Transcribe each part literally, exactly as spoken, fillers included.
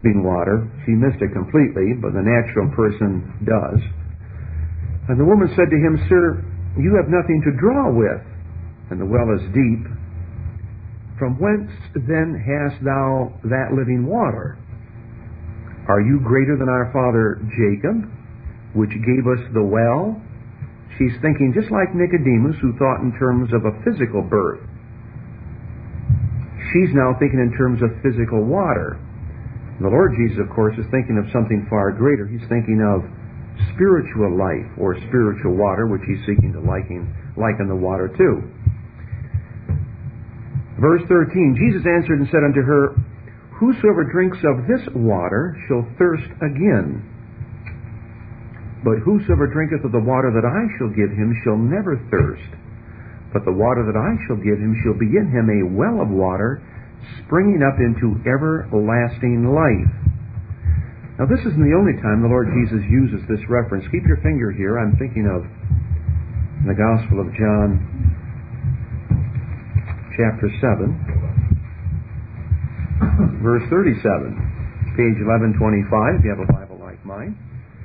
living water. She missed it completely, but the natural person does. And the woman said to him, Sir, you have nothing to draw with, and the well is deep. From whence then hast thou that living water? Are you greater than our father Jacob, which gave us the well? She's thinking just like Nicodemus, who thought in terms of a physical birth. She's now thinking in terms of physical water. The Lord Jesus, of course, is thinking of something far greater. He's thinking of spiritual life, or spiritual water, which he's seeking to liken, liken the water to. Verse thirteen, Jesus answered and said unto her, Whosoever drinks of this water shall thirst again. But whosoever drinketh of the water that I shall give him shall never thirst. But the water that I shall give him shall be in him a well of water, springing up into everlasting life. Now this isn't the only time the Lord Jesus uses this reference. Keep your finger here. I'm thinking of the Gospel of John, chapter seven, verse thirty-seven. Page eleven twenty-five, if you have a Bible like mine.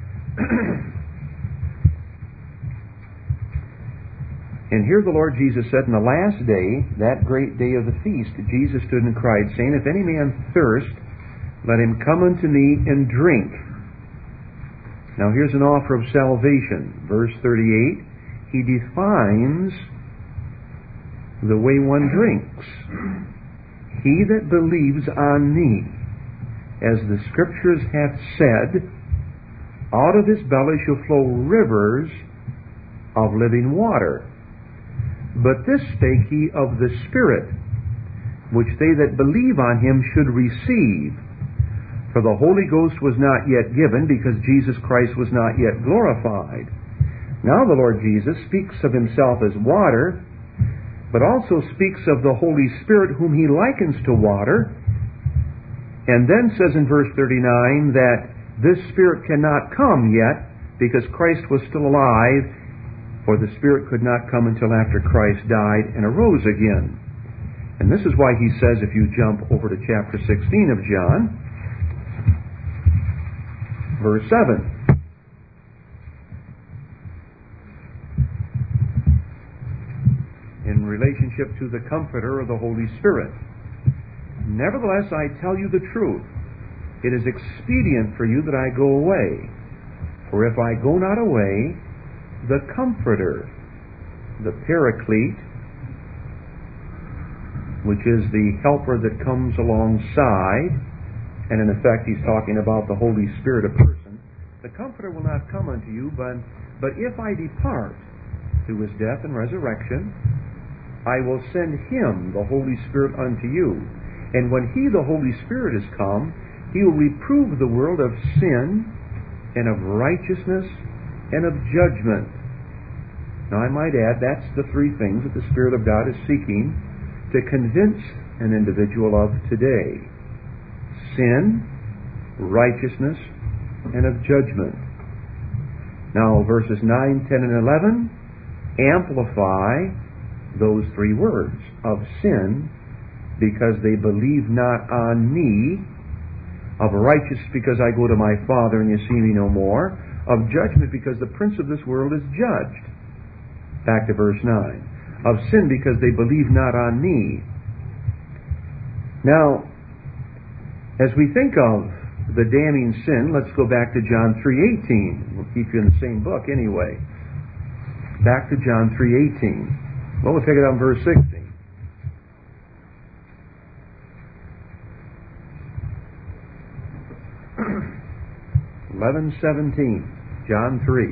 And here the Lord Jesus said, In the last day, that great day of the feast, Jesus stood and cried, saying, If any man thirst, let him come unto me and drink. Now here's an offer of salvation. Verse thirty-eight, he defines the way one drinks. He that believes on me, as the Scriptures hath said, out of his belly shall flow rivers of living water. But this spake he of the Spirit, which they that believe on him should receive. For the Holy Ghost was not yet given, because Jesus Christ was not yet glorified. Now the Lord Jesus speaks of himself as water, but also speaks of the Holy Spirit, whom he likens to water, and then says in verse thirty-nine that this Spirit cannot come yet, because Christ was still alive, for the Spirit could not come until after Christ died and arose again. And this is why he says, if you jump over to chapter sixteen of John, verse seven, in relationship to the Comforter of the Holy Spirit, Nevertheless, I tell you the truth. It is expedient for you that I go away. For if I go not away, the Comforter, the Paraclete, which is the helper that comes alongside, and in effect he's talking about the Holy Spirit, a person, the Comforter will not come unto you, but, but if I depart through his death and resurrection, I will send him, the Holy Spirit, unto you. And when he, the Holy Spirit, is come, he will reprove the world of sin and of righteousness and of judgment. Now I might add, that's the three things that the Spirit of God is seeking to convince an individual of today: sin, righteousness, and of judgment. Now verses nine, ten, and eleven amplify those three words: of sin, because they believe not on me; of righteousness, because I go to my Father and you see me no more; of judgment, because the prince of this world is judged. Back to verse nine. Of sin, because they believe not on me. Now, as we think of the damning sin, let's go back to John three eighteen. We'll keep you in the same book anyway. Back to John three eighteen. Well, we'll pick it up in verse sixteen. eleven seventeen, John three.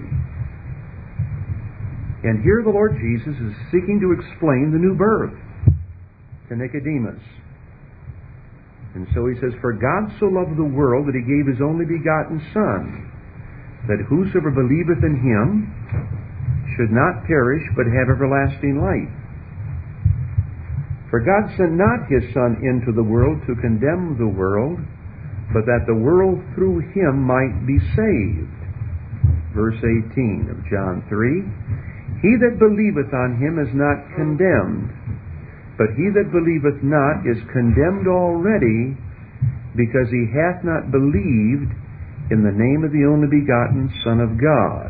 And here the Lord Jesus is seeking to explain the new birth to Nicodemus. And so he says, For God so loved the world that he gave his only begotten Son, that whosoever believeth in him should not perish, but have everlasting life. For God sent not his Son into the world to condemn the world, but that the world through him might be saved. Verse eighteen of John three. He that believeth on him is not condemned, but he that believeth not is condemned already, because he hath not believed in the name of the only begotten Son of God.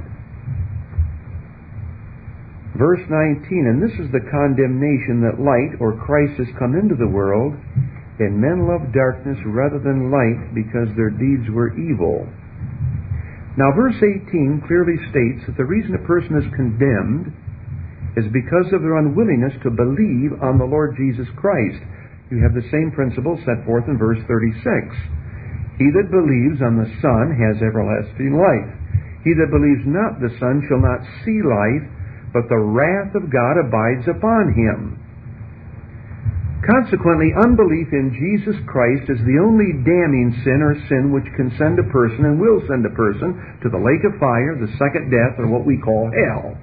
Verse nineteen, and this is the condemnation, that light, or Christ, has come into the world, and men love darkness rather than light, because their deeds were evil. Now verse eighteen clearly states that the reason a person is condemned is because of their unwillingness to believe on the Lord Jesus Christ. You have the same principle set forth in verse thirty-six. He that believes on the Son has everlasting life. He that believes not the Son shall not see life, but the wrath of God abides upon him. Consequently, unbelief in Jesus Christ is the only damning sin or sin which can send a person and will send a person to the lake of fire, the second death, or what we call hell.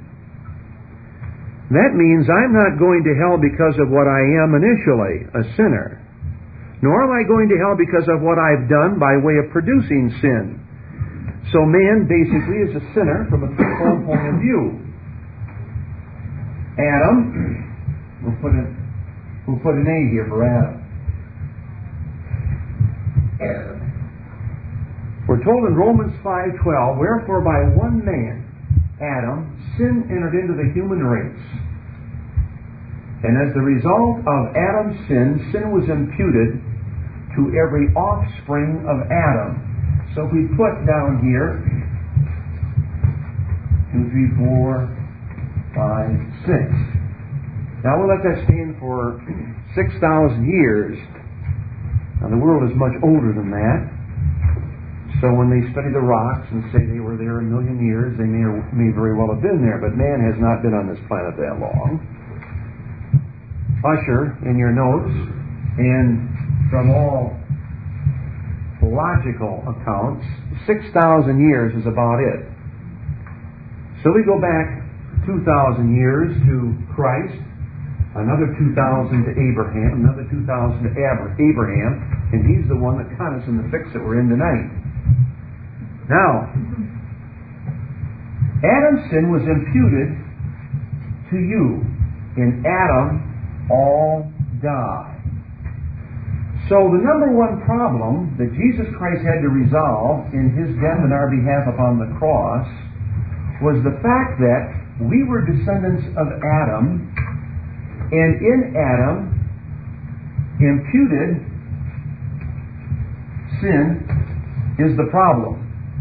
That means I'm not going to hell because of what I am initially, a sinner. Nor am I going to hell because of what I've done by way of producing sin. So man basically is a sinner from a threefold point of view. Adam, we'll put an, we'll put an A here for Adam. We're told in Romans five twelve, wherefore by one man, Adam, sin entered into the human race. And as the result of Adam's sin, sin was imputed to every offspring of Adam. So if we put down here, two, three, four, five, six. Now we'll let that stand for six thousand years. Now the world is much older than that. So when they study the rocks and say they were there a million years, they may, or may very well have been there, but man has not been on this planet that long. Usher, in your notes, and from all logical accounts, six thousand years is about it. So we go back two thousand years to Christ, another two thousand to Abraham, another two thousand to Abraham, and he's the one that caught us in the fix that we're in tonight. Now, Adam's sin was imputed to you. In Adam, all die. So the number one problem that Jesus Christ had to resolve in his death on our behalf upon the cross was the fact that we were descendants of Adam, and in Adam, imputed sin is the problem.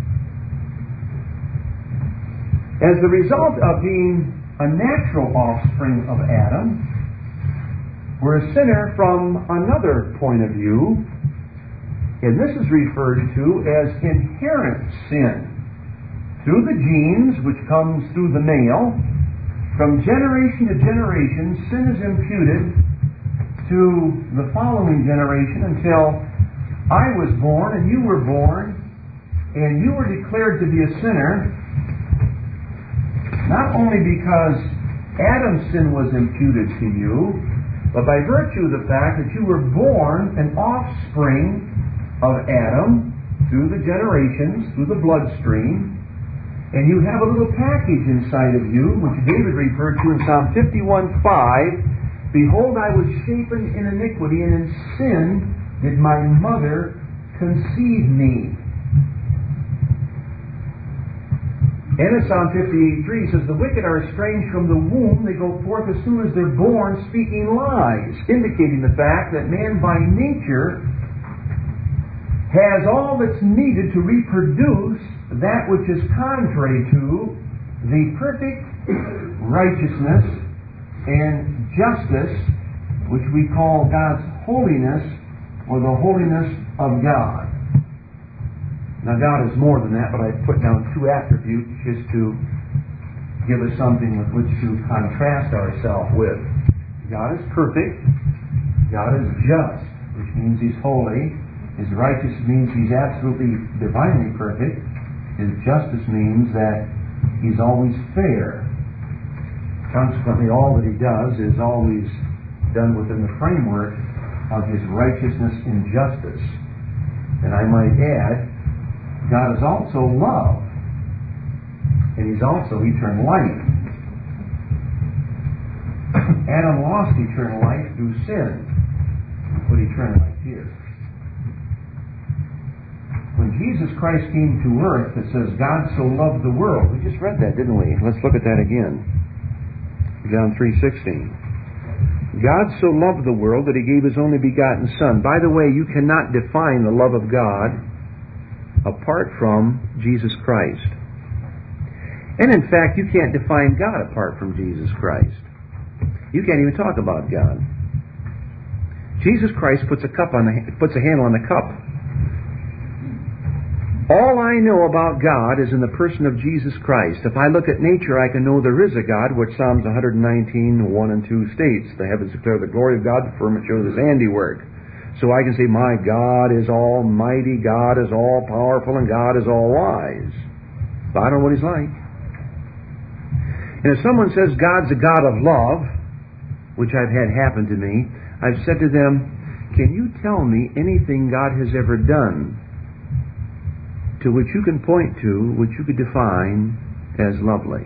As the result of being a natural offspring of Adam, we're a sinner from another point of view, and this is referred to as inherent sin. Through the genes, which comes through the male, from generation to generation, sin is imputed to the following generation until I was born and you were born, and you were declared to be a sinner, not only because Adam's sin was imputed to you, but by virtue of the fact that you were born an offspring of Adam through the generations, through the bloodstream, and you have a little package inside of you, which David referred to in Psalm fifty-one five. Behold, I was shapen in iniquity, and in sin did my mother conceive me. And in Psalm fifty-eight three says, the wicked are estranged from the womb. They go forth as soon as they're born, speaking lies, indicating the fact that man by nature has all that's needed to reproduce that which is contrary to the perfect righteousness and justice, which we call God's holiness, or the holiness of God. Now God is more than that, but I put down two attributes just to give us something with which to contrast ourselves with. God is perfect. God is just, which means He's holy. His righteousness means He's absolutely divinely perfect. His justice means that He's always fair. Consequently, all that He does is always done within the framework of His righteousness and justice. And I might add, God is also love, and He's also eternal life. Adam lost eternal life through sin. We'll put eternal life here. when Jesus Christ came to earth, it says, God so loved the world. We just read that, didn't we? Let's look at that again. John three sixteen. God so loved the world that He gave His only begotten Son. By the way, you cannot define the love of God apart from Jesus Christ. And in fact, you can't define God apart from Jesus Christ. You can't even talk about God. Jesus Christ puts a cup on the puts a handle on the cup. All I know about God is in the person of Jesus Christ. If I look at nature, I can know there is a God, which Psalms one nineteen, one and two states. The heavens declare the glory of God, the firmament shows His handiwork. So I can say, my God is almighty, God is all powerful, and God is all wise. But I don't know what He's like. And if someone says God's a God of love, which I've had happen to me, I've said to them, can you tell me anything God has ever done to which you can point to, which you could define as lovely?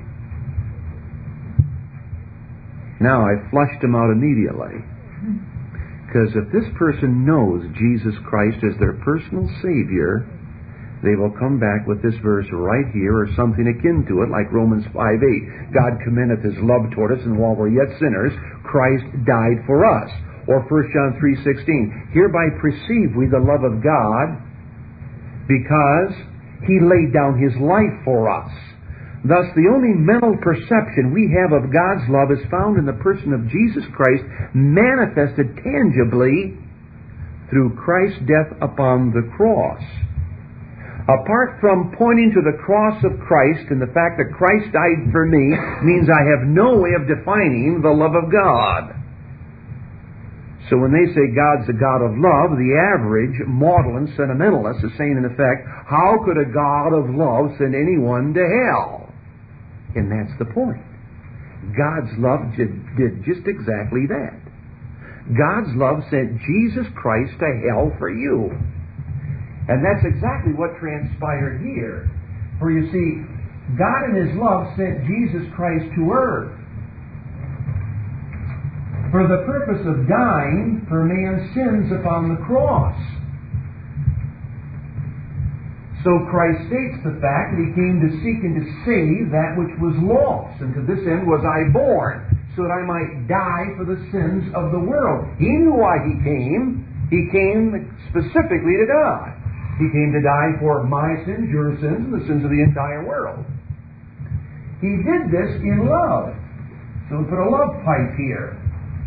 Now, I flushed them out immediately. Because if this person knows Jesus Christ as their personal Savior, they will come back with this verse right here, or something akin to it, like Romans five eight. God commendeth His love toward us, and while we're yet sinners, Christ died for us. Or First John three sixteen. Hereby perceive we the love of God, because He laid down His life for us. Thus, the only mental perception we have of God's love is found in the person of Jesus Christ, manifested tangibly through Christ's death upon the cross. Apart from pointing to the cross of Christ and the fact that Christ died for me, means I have no way of defining the love of God. So when they say God's the God of love, the average maudlin sentimentalist is saying in effect, how could a God of love send anyone to hell? And that's the point. God's love did, did just exactly that. God's love sent Jesus Christ to hell for you. And that's exactly what transpired here. For you see, God in His love sent Jesus Christ to earth for the purpose of dying for man's sins upon the cross. So Christ states the fact that He came to seek and to save that which was lost. And to this end was I born, so that I might die for the sins of the world. He knew why He came. He came specifically to die. He came to die for my sins, your sins, and the sins of the entire world. He did this in love. So we put a love pipe here.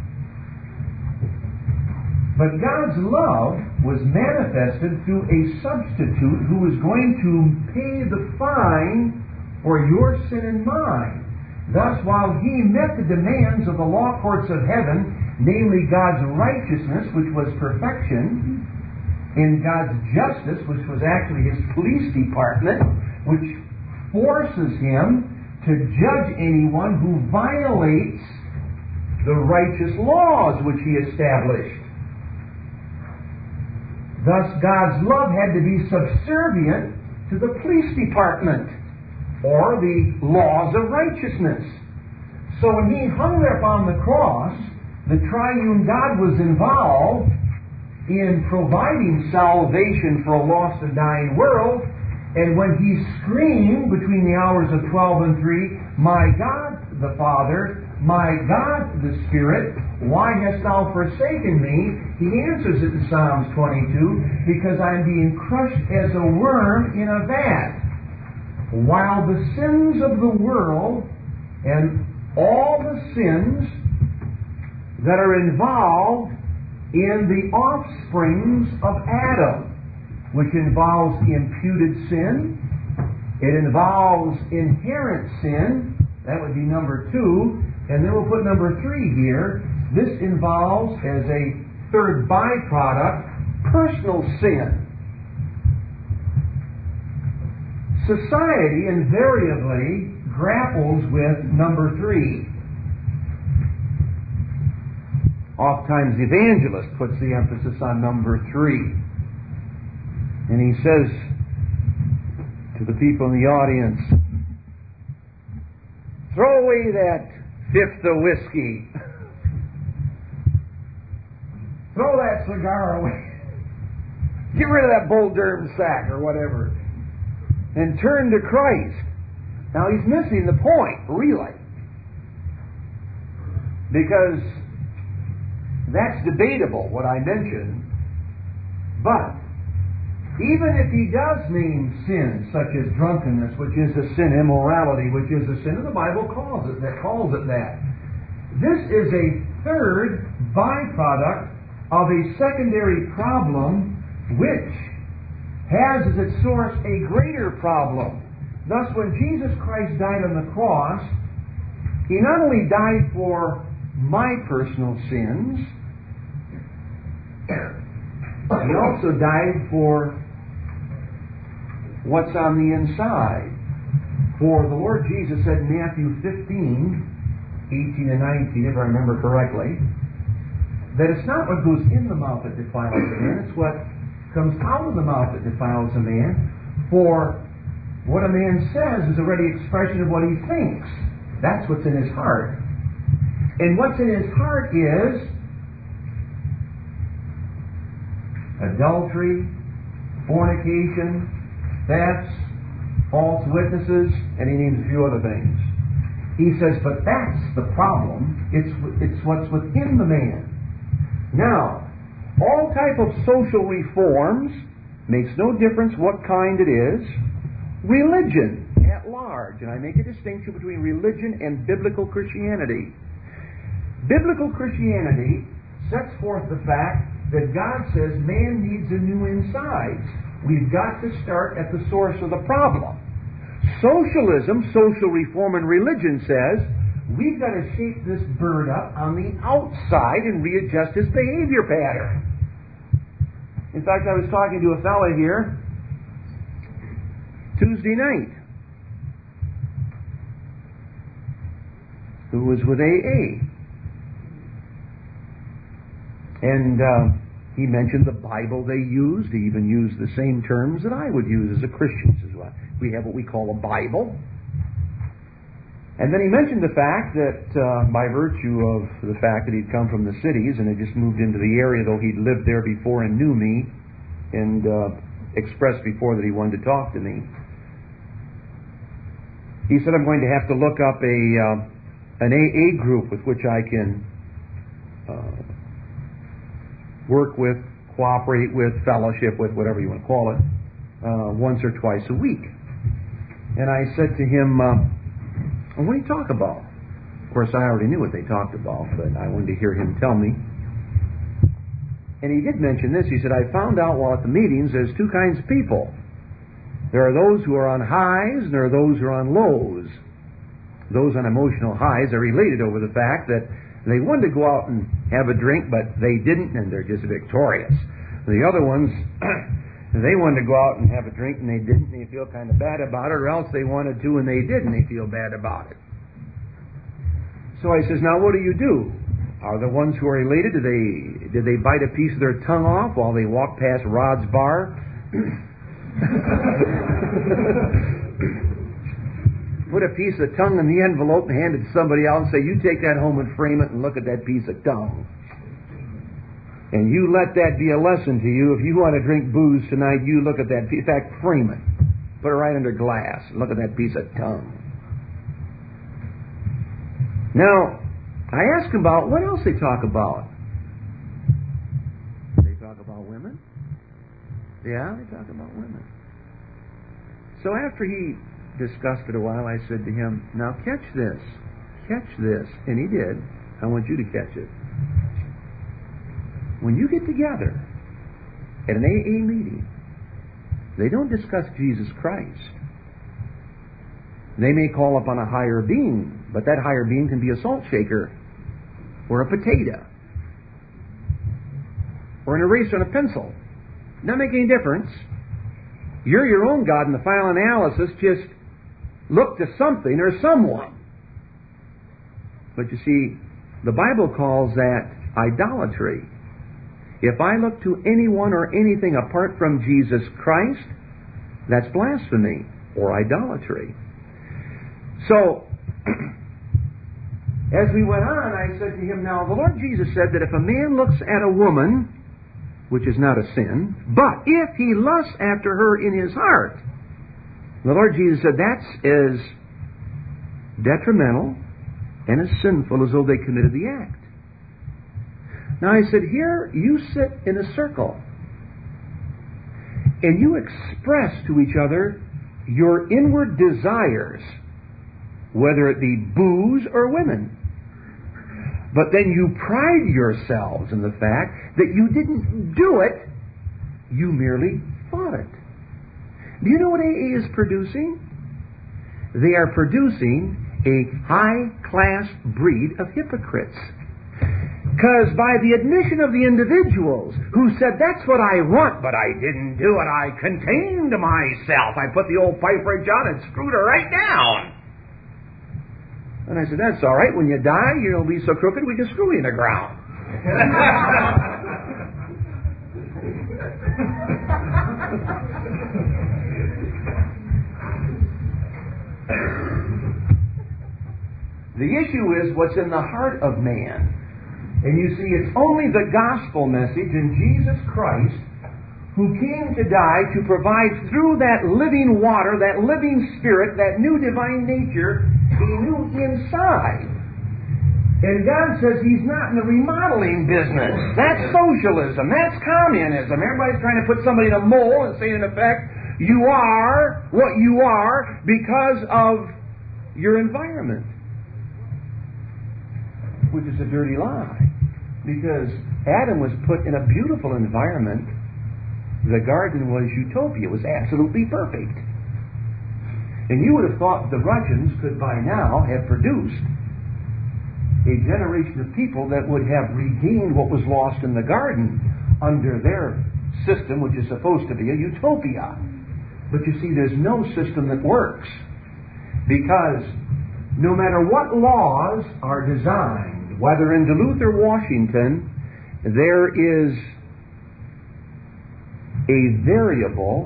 But God's love was manifested through a substitute who was going to pay the fine for your sin and mine. Thus, while He met the demands of the law courts of heaven, namely God's righteousness, which was perfection, and God's justice, which was actually His police department, which forces Him to judge anyone who violates the righteous laws which He established. Thus, God's love had to be subservient to the police department, or the laws of righteousness. So when He hung there upon the cross, the triune God was involved in providing salvation for a lost and dying world. And when He screamed between the hours of twelve and three, my God the Father, my God the Spirit, why hast Thou forsaken me? He answers it in Psalms twenty-two, because I'm being crushed as a worm in a vat. While the sins of the world and all the sins that are involved in the offsprings of Adam, which involves imputed sin, it involves inherent sin, that would be number two, and then we'll put number three here. This involves, as a third byproduct, personal sin. Society invariably grapples with number three. Oftentimes the evangelist puts the emphasis on number three. And he says to the people in the audience, throw away that fifth of whiskey. Throw that cigar away. Get rid of that bull durham sack or whatever. And turn to Christ. Now he's missing the point, really. Because that's debatable, what I mentioned. But even if he does name sins such as drunkenness, which is a sin, immorality, which is a sin, and the Bible calls it that, calls it that. This is a third byproduct of a secondary problem which has as its source a greater problem. Thus, when Jesus Christ died on the cross, He not only died for my personal sins, He also died for what's on the inside. For the Lord Jesus said in Matthew fifteen, eighteen and nineteen, if I remember correctly, that it's not what goes in the mouth that defiles a man, it's what comes out of the mouth that defiles a man. For what a man says is a ready expression of what he thinks. That's what's in his heart. And what's in his heart is adultery, fornication, thefts, false witnesses, and he names a few other things. He says, but that's the problem. It's, it's what's within the man. Now, all type of social reforms, makes no difference what kind it is. Religion at large, and I make a distinction between religion and biblical Christianity. Biblical Christianity sets forth the fact that God says man needs a new insides. We've got to start at the source of the problem. Socialism, social reform, and religion says we've got to shape this bird up on the outside and readjust his behavior pattern. In fact, I was talking to a fella here Tuesday night who was with A A. And uh, he mentioned the Bible they used. He even used the same terms that I would use as a Christian. As well. We have what we call a Bible. And then he mentioned the fact that uh, by virtue of the fact that he'd come from the cities and had just moved into the area, though he'd lived there before and knew me and uh, expressed before that he wanted to talk to me, he said, I'm going to have to look up a uh, an A A group with which I can uh, work with, cooperate with, fellowship with, whatever you want to call it, uh, once or twice a week. And I said to him, uh, well, what do you talk about? Of course, I already knew what they talked about, but I wanted to hear him tell me. And he did mention this. He said, I found out while at the meetings there's two kinds of people. There are those who are on highs and there are those who are on lows. Those on emotional highs are elated over the fact that they wanted to go out and have a drink, but they didn't, and they're just victorious. The other ones, they wanted to go out and have a drink, and they didn't, and they feel kind of bad about it, or else they wanted to and they did, and they feel bad about it. So I says, now what do you do? Are the ones who are elated, do they, did they bite a piece of their tongue off while they walk past Rod's bar? Put a piece of tongue in the envelope and hand it to somebody else and say, you take that home and frame it and look at that piece of tongue. And you let that be a lesson to you. If you want to drink booze tonight, you look at that piece. In fact, frame it. Put it right under glass and look at that piece of tongue. Now, I asked him about what else they talk about. They talk about women? Yeah, they talk about women. So after he discussed it a while, I said to him, now catch this. Catch this. And he did. I want you to catch it. When you get together at an A A meeting, they don't discuss Jesus Christ. They may call upon a higher being, but that higher being can be a salt shaker or a potato or an eraser and a pencil. Not make any difference. You're your own God in the final analysis. Just look to something or someone. But you see, the Bible calls that idolatry. If I look to anyone or anything apart from Jesus Christ, that's blasphemy or idolatry. So, as we went on, I said to him, now the Lord Jesus said that if a man looks at a woman which is not a sin. But if he lusts after her in his heart, the Lord Jesus said that's as detrimental and as sinful as though they committed the act. Now I said, here you sit in a circle and you express to each other your inward desires, whether it be booze or women. But then you pride yourselves in the fact that you didn't do it, you merely thought it. Do you know what A A is producing? They are producing a high-class breed of hypocrites. Because by the admission of the individuals who said, that's what I want, but I didn't do it, I contained myself. I put the old pipe wrench on and screwed her right down. And I said, that's all right. When you die, you'll be so crooked we can screw you in the ground. The issue is what's in the heart of man. And you see, it's only the gospel message in Jesus Christ who came to die to provide through that living water, that living spirit, that new divine nature, a new inside. And God says He's not in the remodeling business. That's socialism. That's communism. Everybody's trying to put somebody in a mold and say, in effect, you are what you are because of your environment. Which is a dirty lie. Because Adam was put in a beautiful environment. The garden was utopia. It was absolutely perfect. And you would have thought the Russians could by now have produced a generation of people that would have regained what was lost in the garden under their system, which is supposed to be a utopia. But you see, there's no system that works. Because no matter what laws are designed, whether in Duluth or Washington, there is a variable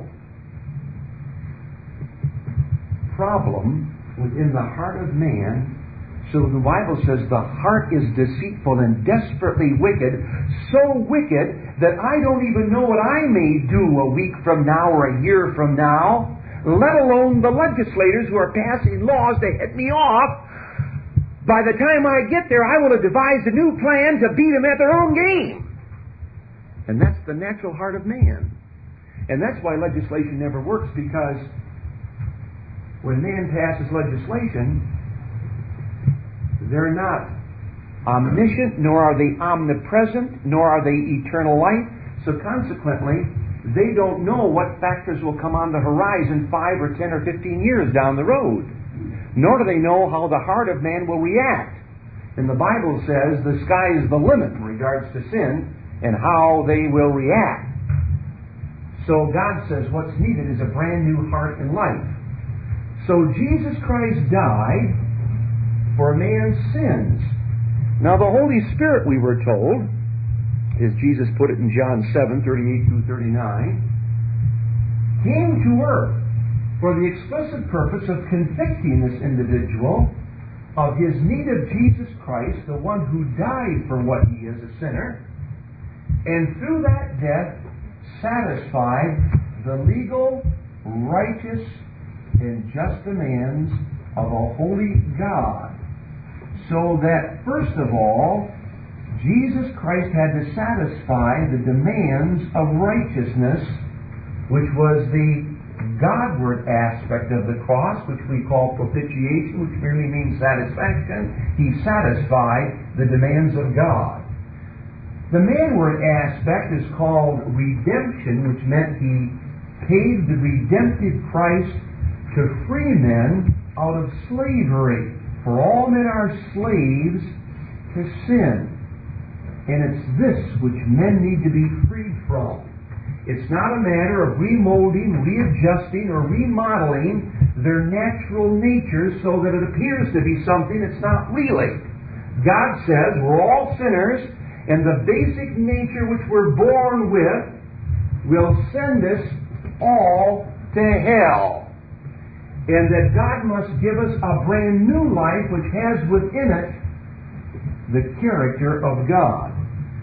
problem within the heart of man. So the Bible says the heart is deceitful and desperately wicked, so wicked that I don't even know what I may do a week from now or a year from now, let alone the legislators who are passing laws to hit me off. By the time I get there, I will have devised a new plan to beat them at their own game. And that's the natural heart of man. And that's why legislation never works, because when man passes legislation, they're not omniscient, nor are they omnipresent, nor are they eternal life. So consequently, they don't know what factors will come on the horizon five or ten or fifteen years down the road. Nor do they know how the heart of man will react. And the Bible says the sky is the limit in regards to sin and how they will react. So God says what's needed is a brand new heart and life. So Jesus Christ died for man's sins. Now the Holy Spirit, we were told, as Jesus put it in John seven, thirty-eight through thirty-nine, came to earth for the explicit purpose of convicting this individual of his need of Jesus Christ, the one who died for what he is, a sinner, and through that death satisfied the legal, righteous, and just demands of a holy God. So that, first of all, Jesus Christ had to satisfy the demands of righteousness, which was the Godward aspect of the cross, which we call propitiation, which merely means satisfaction. He satisfied the demands of God. The manward aspect is called redemption, which meant He paid the redemptive price to free men out of slavery. For all men are slaves to sin. And it's this which men need to be freed from. It's not a matter of remolding, readjusting, or remodeling their natural nature so that it appears to be something it's not really. God says we're all sinners, and the basic nature which we're born with will send us all to hell. And that God must give us a brand new life which has within it the character of God.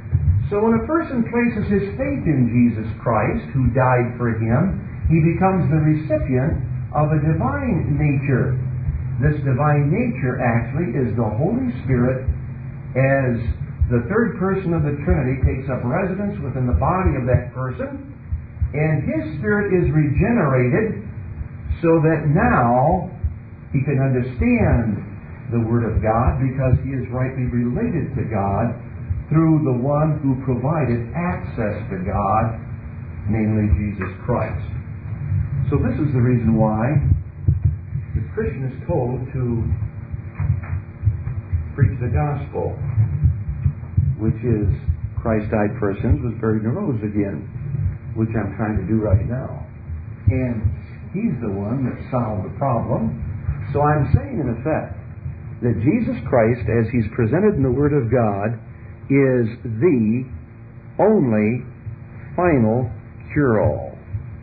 So when a person places his faith in Jesus Christ, who died for him, he becomes the recipient of a divine nature. This divine nature actually is the Holy Spirit, as the third person of the Trinity takes up residence within the body of that person, and his spirit is regenerated so that now he can understand the Word of God because he is rightly related to God through the one who provided access to God, namely Jesus Christ. So this is the reason why the Christian is told to preach the gospel, which is Christ died for our sins, was buried, and rose again, which I'm trying to do right now. And he's the one that solved the problem. So I'm saying, in effect, that Jesus Christ, as he's presented in the Word of God, is the only final cure-all.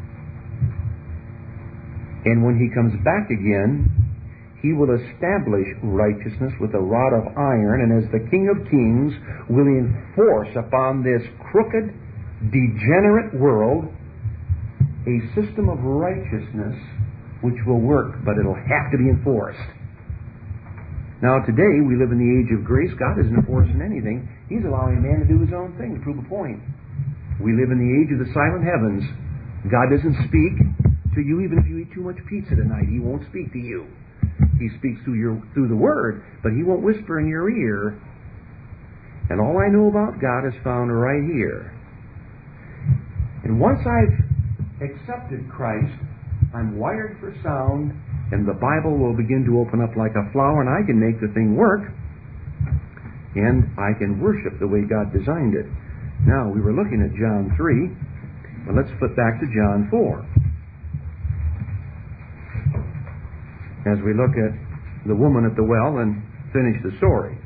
And when he comes back again, he will establish righteousness with a rod of iron, and as the King of Kings will enforce upon this crooked, degenerate world a system of righteousness which will work, but it'll have to be enforced. Now today we live in the age of grace. God isn't enforcing anything. He's allowing man to do his own thing, to prove a point. We live in the age of the silent heavens. God doesn't speak to you even if you eat too much pizza tonight. He won't speak to you. He speaks through your through the Word, but he won't whisper in your ear. And all I know about God is found right here. And once I've accepted Christ, I'm wired for sound, and the Bible will begin to open up like a flower, and I can make the thing work, and I can worship the way God designed it. Now, we were looking at John three, but let's flip back to John four. As we look at the woman at the well and finish the story.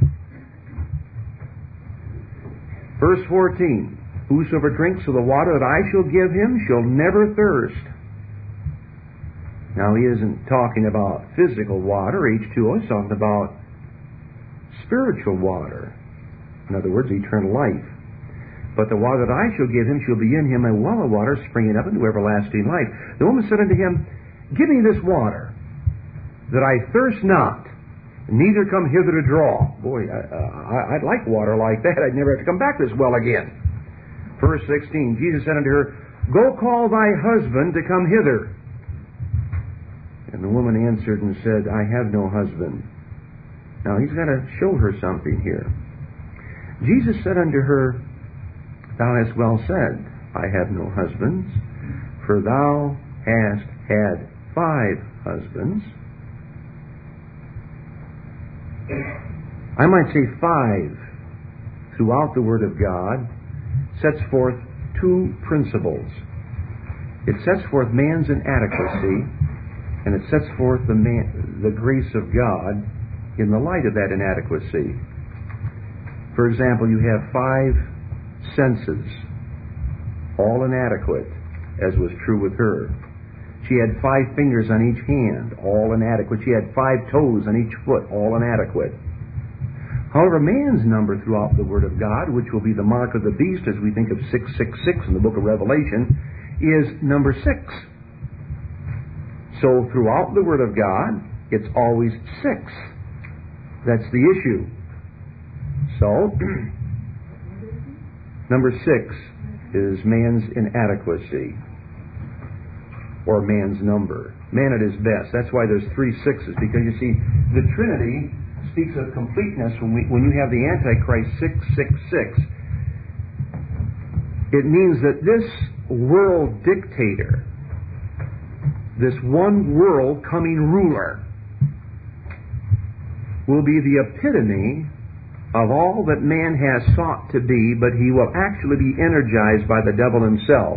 Verse fourteen, whosoever drinks of the water that I shall give him shall never thirst. Now he isn't talking about physical water, H two O, he's talking about spiritual water. In other words, eternal life. But the water that I shall give him shall be in him a well of water springing up into everlasting life. The woman said unto him, give me this water, that I thirst not, neither come hither to draw. Boy, I, uh, I'd like water like that. I'd never have to come back to this well again. Verse sixteen, Jesus said unto her, go call thy husband to come hither. And the woman answered and said, I have no husband. Now he's got to show her something here. Jesus said unto her, thou hast well said, I have no husbands, for thou hast had five husbands. I might say five throughout the Word of God sets forth two principles. It sets forth man's inadequacy, and it sets forth the, man, the grace of God in the light of that inadequacy. For example, you have five senses, all inadequate, as was true with her. She had five fingers on each hand, all inadequate. She had five toes on each foot, all inadequate. However, man's number throughout the Word of God, which will be the mark of the beast as we think of six six six in the book of Revelation, is number six. So throughout the Word of God, it's always six. That's the issue. So, number six is man's inadequacy, or man's number. Man at his best. That's why there's three sixes, because you see, the Trinity speaks of completeness when we when you have the Antichrist six six six. It means that this world dictator, this one world coming ruler, will be the epitome of all that man has sought to be, but he will actually be energized by the devil himself.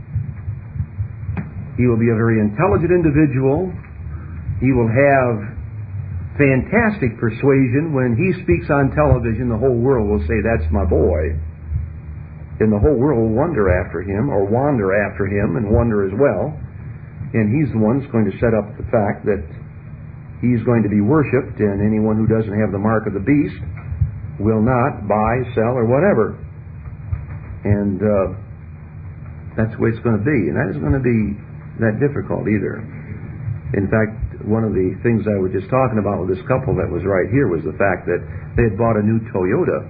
He will be a very intelligent individual. He will have fantastic persuasion. When he speaks on television, the whole world will say, that's my boy. And the whole world will wonder after him, or wander after him, and wonder as well. And he's the one that's going to set up the fact that he's going to be worshipped, and anyone who doesn't have the mark of the beast will not buy, sell, or whatever. And uh, that's the way it's going to be. And that isn't going to be that difficult either. In fact, one of the things I was just talking about with this couple that was right here was the fact that they had bought a new Toyota.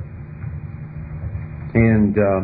And uh,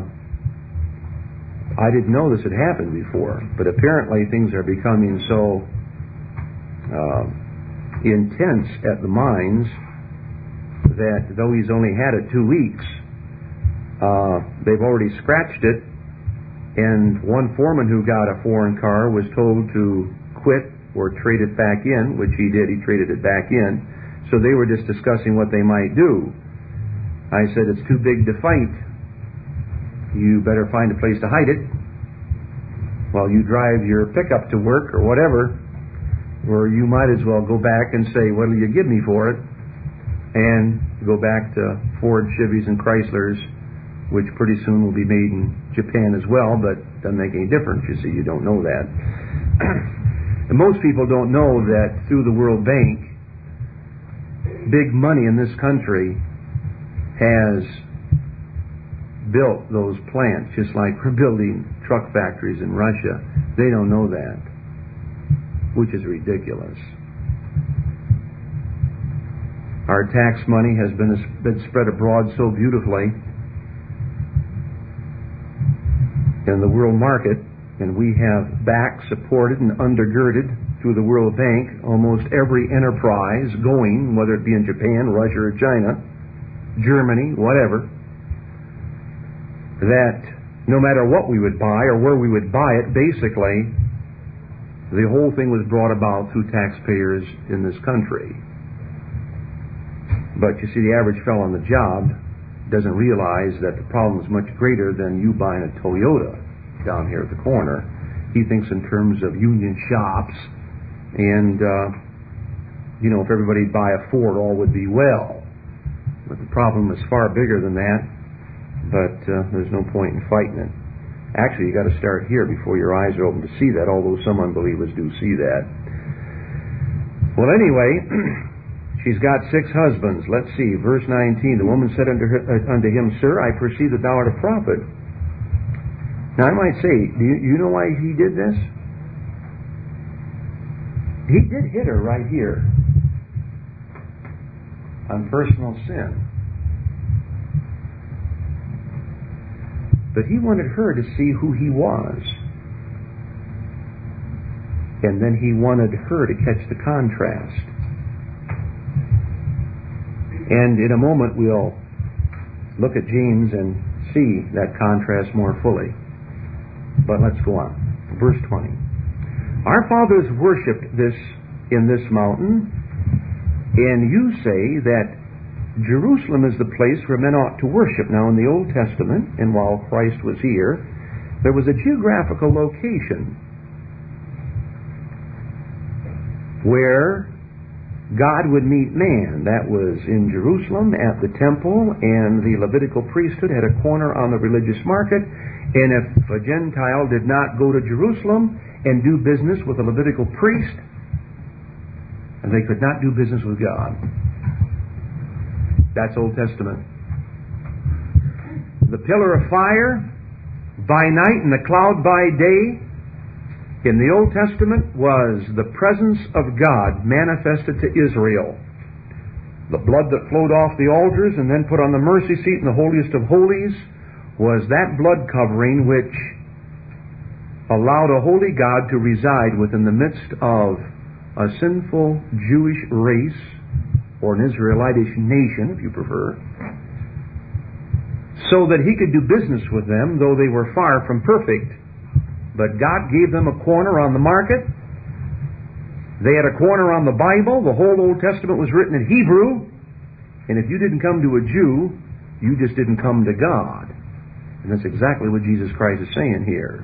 I didn't know this had happened before, but apparently things are becoming so uh, intense at the mines that though he's only had it two weeks, uh, they've already scratched it, and one foreman who got a foreign car was told to quit or trade it back in, which he did. He traded it back in. So they were just discussing what they might do. I said, it's too big to fight. You better find a place to hide it while you drive your pickup to work or whatever, or you might as well go back and say, what'll you give me for it? And go back to Ford, Chevys, and Chryslers, which pretty soon will be made in Japan as well, but doesn't make any difference. You see, you don't know that. And most people don't know that through the World Bank, big money in this country has built those plants, just like we're building truck factories in Russia. They don't know that, which is ridiculous. Our tax money has been, been spread abroad so beautifully in the world market, and we have backed, supported, and undergirded through the World Bank almost every enterprise going, whether it be in Japan, Russia, or China, Germany, whatever, that no matter what we would buy or where we would buy it, basically, the whole thing was brought about through taxpayers in this country. But you see, the average fellow on the job doesn't realize that the problem is much greater than you buying a Toyota down here at the corner. He thinks in terms of union shops, and uh, you know, if everybody'd buy a Ford, all would be well. But the problem is far bigger than that, but uh, there's no point in fighting it. Actually, you got to start here before your eyes are open to see that, although some unbelievers do see that. Well, anyway, she's got six husbands. Let's see, verse nineteen. The woman said unto, her, uh, unto him, Sir, I perceive that thou art a prophet. Now, I might say, do you, you know why he did this? He did hit her right here on personal sin. But he wanted her to see who he was. And then he wanted her to catch the contrast. And in a moment we'll look at James and see that contrast more fully. But let's go on. Verse twenty. Our fathers worshipped this in this mountain, and you say that Jerusalem is the place where men ought to worship. Now, in the Old Testament, and while Christ was here, there was a geographical location where God would meet man. That was in Jerusalem at the temple, and the Levitical priesthood had a corner on the religious market. And if a Gentile did not go to Jerusalem and do business with a Levitical priest, they could not do business with God. That's Old Testament. The pillar of fire by night and the cloud by day in the Old Testament was the presence of God manifested to Israel. The blood that flowed off the altars and then put on the mercy seat in the holiest of holies was that blood covering which allowed a holy God to reside within the midst of a sinful Jewish race, or an Israelitish nation, if you prefer, so that he could do business with them, though they were far from perfect. But God gave them a corner on the market. They had a corner on the Bible. The whole Old Testament was written in Hebrew. And if you didn't come to a Jew, you just didn't come to God. And that's exactly what Jesus Christ is saying here.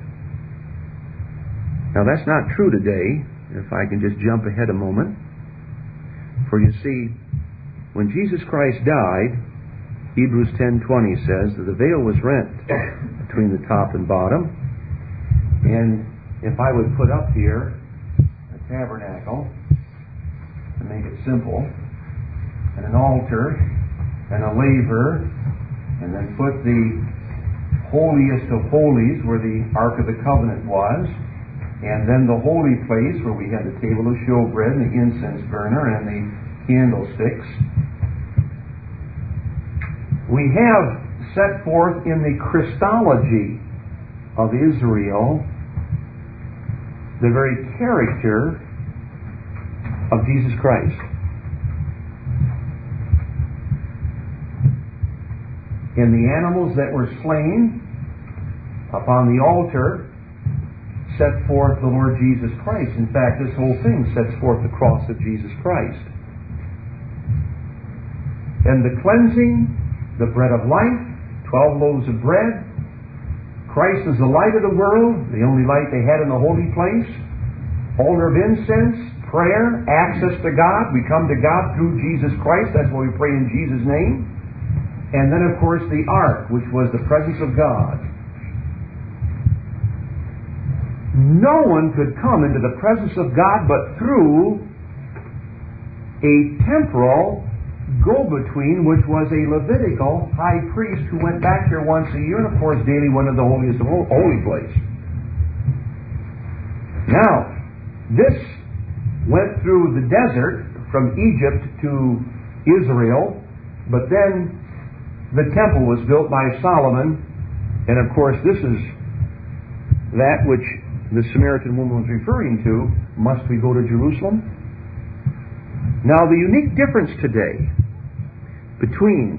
Now, that's not true today, if I can just jump ahead a moment. For you see, when Jesus Christ died, Hebrews ten twenty says that the veil was rent between the top and bottom. And if I would put up here a tabernacle, to make it simple, and an altar, and a laver, and then put the holiest of holies where the Ark of the Covenant was, and then the holy place where we had the table of showbread and the incense burner and the candlesticks. We have set forth in the Christology of Israel the very character of Jesus Christ. In the animals that were slain upon the altar set forth the Lord Jesus Christ. In fact, this whole thing sets forth the cross of Jesus Christ. And the cleansing, the bread of life, twelve loaves of bread, Christ is the light of the world, the only light they had in the holy place, altar of incense, prayer, access to God. We come to God through Jesus Christ. That's why we pray in Jesus' name. And then, of course, the ark, which was the presence of God. No one could come into the presence of God but through a temporal go-between, which was a Levitical high priest who went back here once a year and, of course, daily went to the holiest of holy place. Now, this went through the desert from Egypt to Israel, but then the temple was built by Solomon, and of course this is that which the Samaritan woman was referring to. Must we go to Jerusalem? Now, the unique difference today between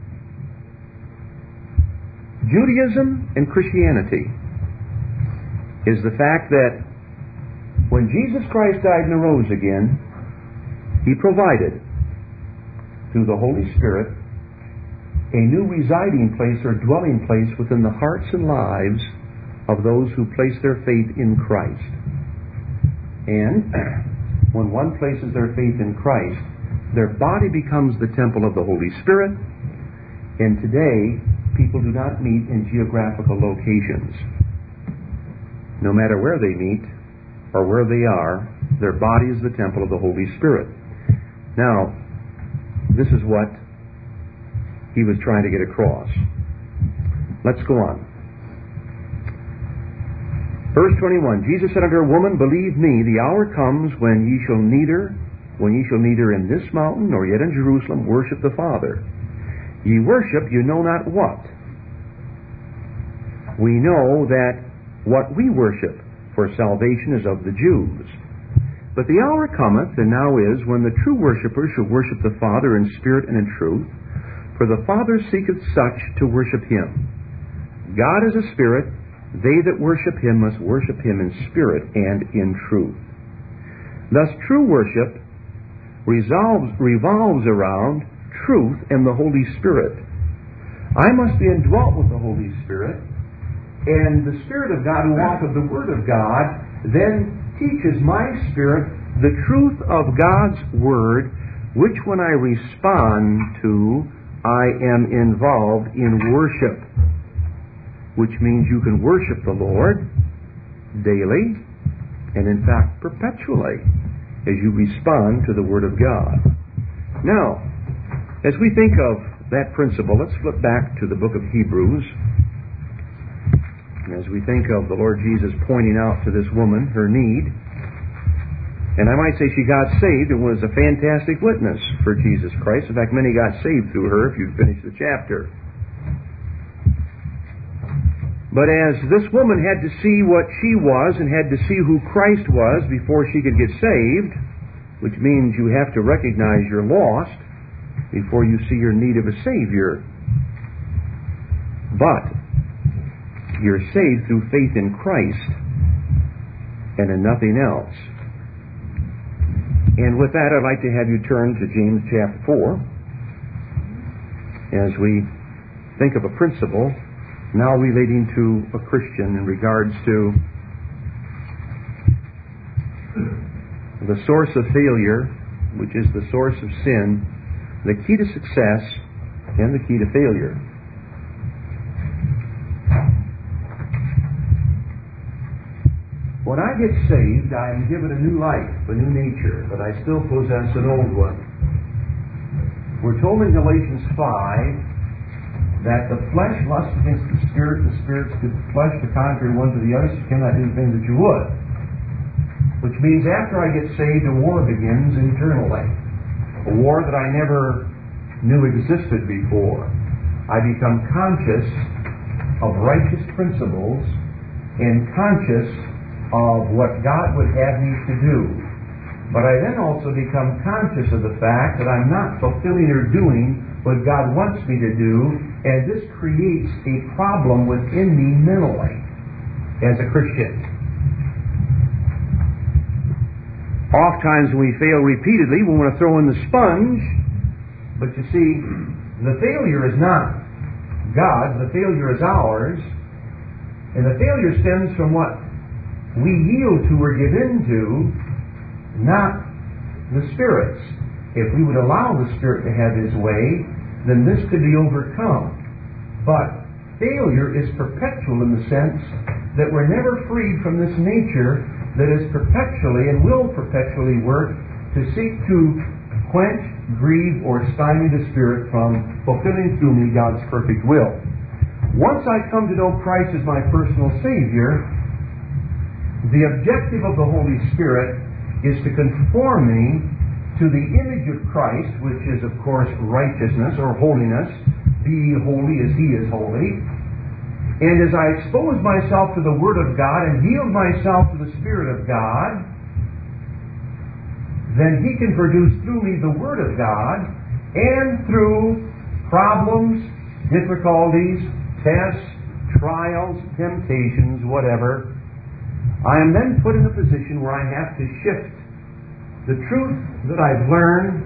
Judaism and Christianity is the fact that when Jesus Christ died and arose again, He provided through the Holy Spirit a new residing place or dwelling place within the hearts and lives of those who place their faith in Christ. And when one places their faith in Christ, their body becomes the temple of the Holy Spirit. And today, people do not meet in geographical locations. No matter where they meet or where they are, their body is the temple of the Holy Spirit. Now, this is what he was trying to get across. Let's go on. Verse twenty-one, Jesus said unto her, Woman, believe me, the hour comes when ye shall neither, when ye shall neither in this mountain nor yet in Jerusalem worship the Father. Ye worship you know not what. We know that what we worship for salvation is of the Jews. But the hour cometh, and now is, when the true worshippers shall worship the Father in spirit and in truth. For the Father seeketh such to worship Him. God is a spirit. They that worship Him must worship Him in spirit and in truth. Thus, true worship resolves, revolves around truth and the Holy Spirit. I must be indwelt with the Holy Spirit, and the Spirit of God who offered the Word of God then teaches my spirit the truth of God's Word, which when I respond to, I am involved in worship, which means you can worship the Lord daily and, in fact, perpetually as you respond to the Word of God. Now, as we think of that principle, let's flip back to the book of Hebrews. As we think of the Lord Jesus pointing out to this woman her need, and I might say she got saved and was a fantastic witness for Jesus Christ. In fact, many got saved through her if you finish the chapter. But as this woman had to see what she was and had to see who Christ was before she could get saved, which means you have to recognize you're lost before you see your need of a Savior. But you're saved through faith in Christ and in nothing else. And with that, I'd like to have you turn to James chapter four as we think of a principle now relating to a Christian in regards to the source of failure, which is the source of sin, the key to success, and the key to failure. When I get saved, I am given a new life, a new nature, but I still possess an old one. We're told in Galatians five that the flesh lusts against the spirit, the spirit to the flesh, the contrary one to the other, so you cannot do the things that you would. Which means after I get saved, a war begins internally. A war that I never knew existed before. I become conscious of righteous principles and conscious of what God would have me to do. But I then also become conscious of the fact that I'm not fulfilling or doing what God wants me to do, and this creates a problem within me mentally as a Christian. Oftentimes when we fail repeatedly, we want to throw in the sponge, but you see, the failure is not God's, the failure is ours, and the failure stems from what we yield to or give in to, not the Spirit's. If we would allow the Spirit to have His way, then this could be overcome. But failure is perpetual in the sense that we're never freed from this nature that is perpetually and will perpetually work to seek to quench, grieve, or stymie the Spirit from fulfilling through me God's perfect will. Once I come to know Christ as my personal Savior, the objective of the Holy Spirit is to conform me to the image of Christ, which is, of course, righteousness or holiness. Be ye holy as He is holy. And as I expose myself to the Word of God and yield myself to the Spirit of God, then He can produce through me the Word of God, and through problems, difficulties, tests, trials, temptations, whatever, I am then put in a position where I have to shift the truth that I've learned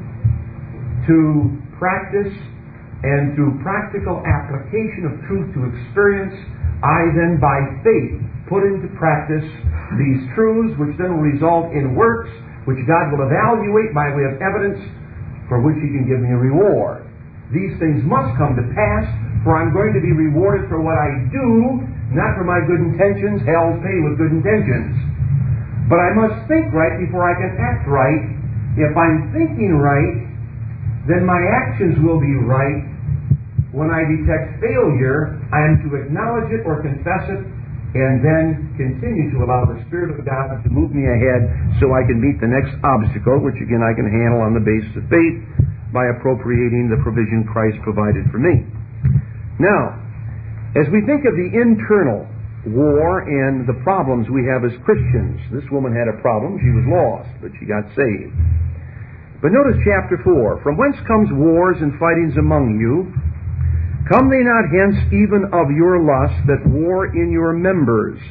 to practice, and through practical application of truth to experience, I then by faith put into practice these truths, which then will result in works which God will evaluate by way of evidence for which He can give me a reward. These things must come to pass, for I'm going to be rewarded for what I do, not for my good intentions. Hell's pay with good intentions. But I must think right before I can act right. If I'm thinking right, then my actions will be right. When I detect failure, I am to acknowledge it or confess it, and then continue to allow the Spirit of God to move me ahead so I can meet the next obstacle, which again I can handle on the basis of faith by appropriating the provision Christ provided for me. Now, as we think of the internal war and the problems we have as Christians, this woman had a problem. She was lost, but she got saved. But notice chapter four. From whence comes wars and fightings among you? Come they not hence even of your lust that war in your members?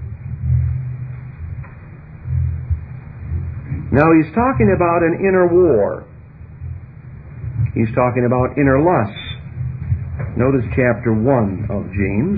Now he's talking about an inner war. He's talking about inner lusts. Notice chapter one of James,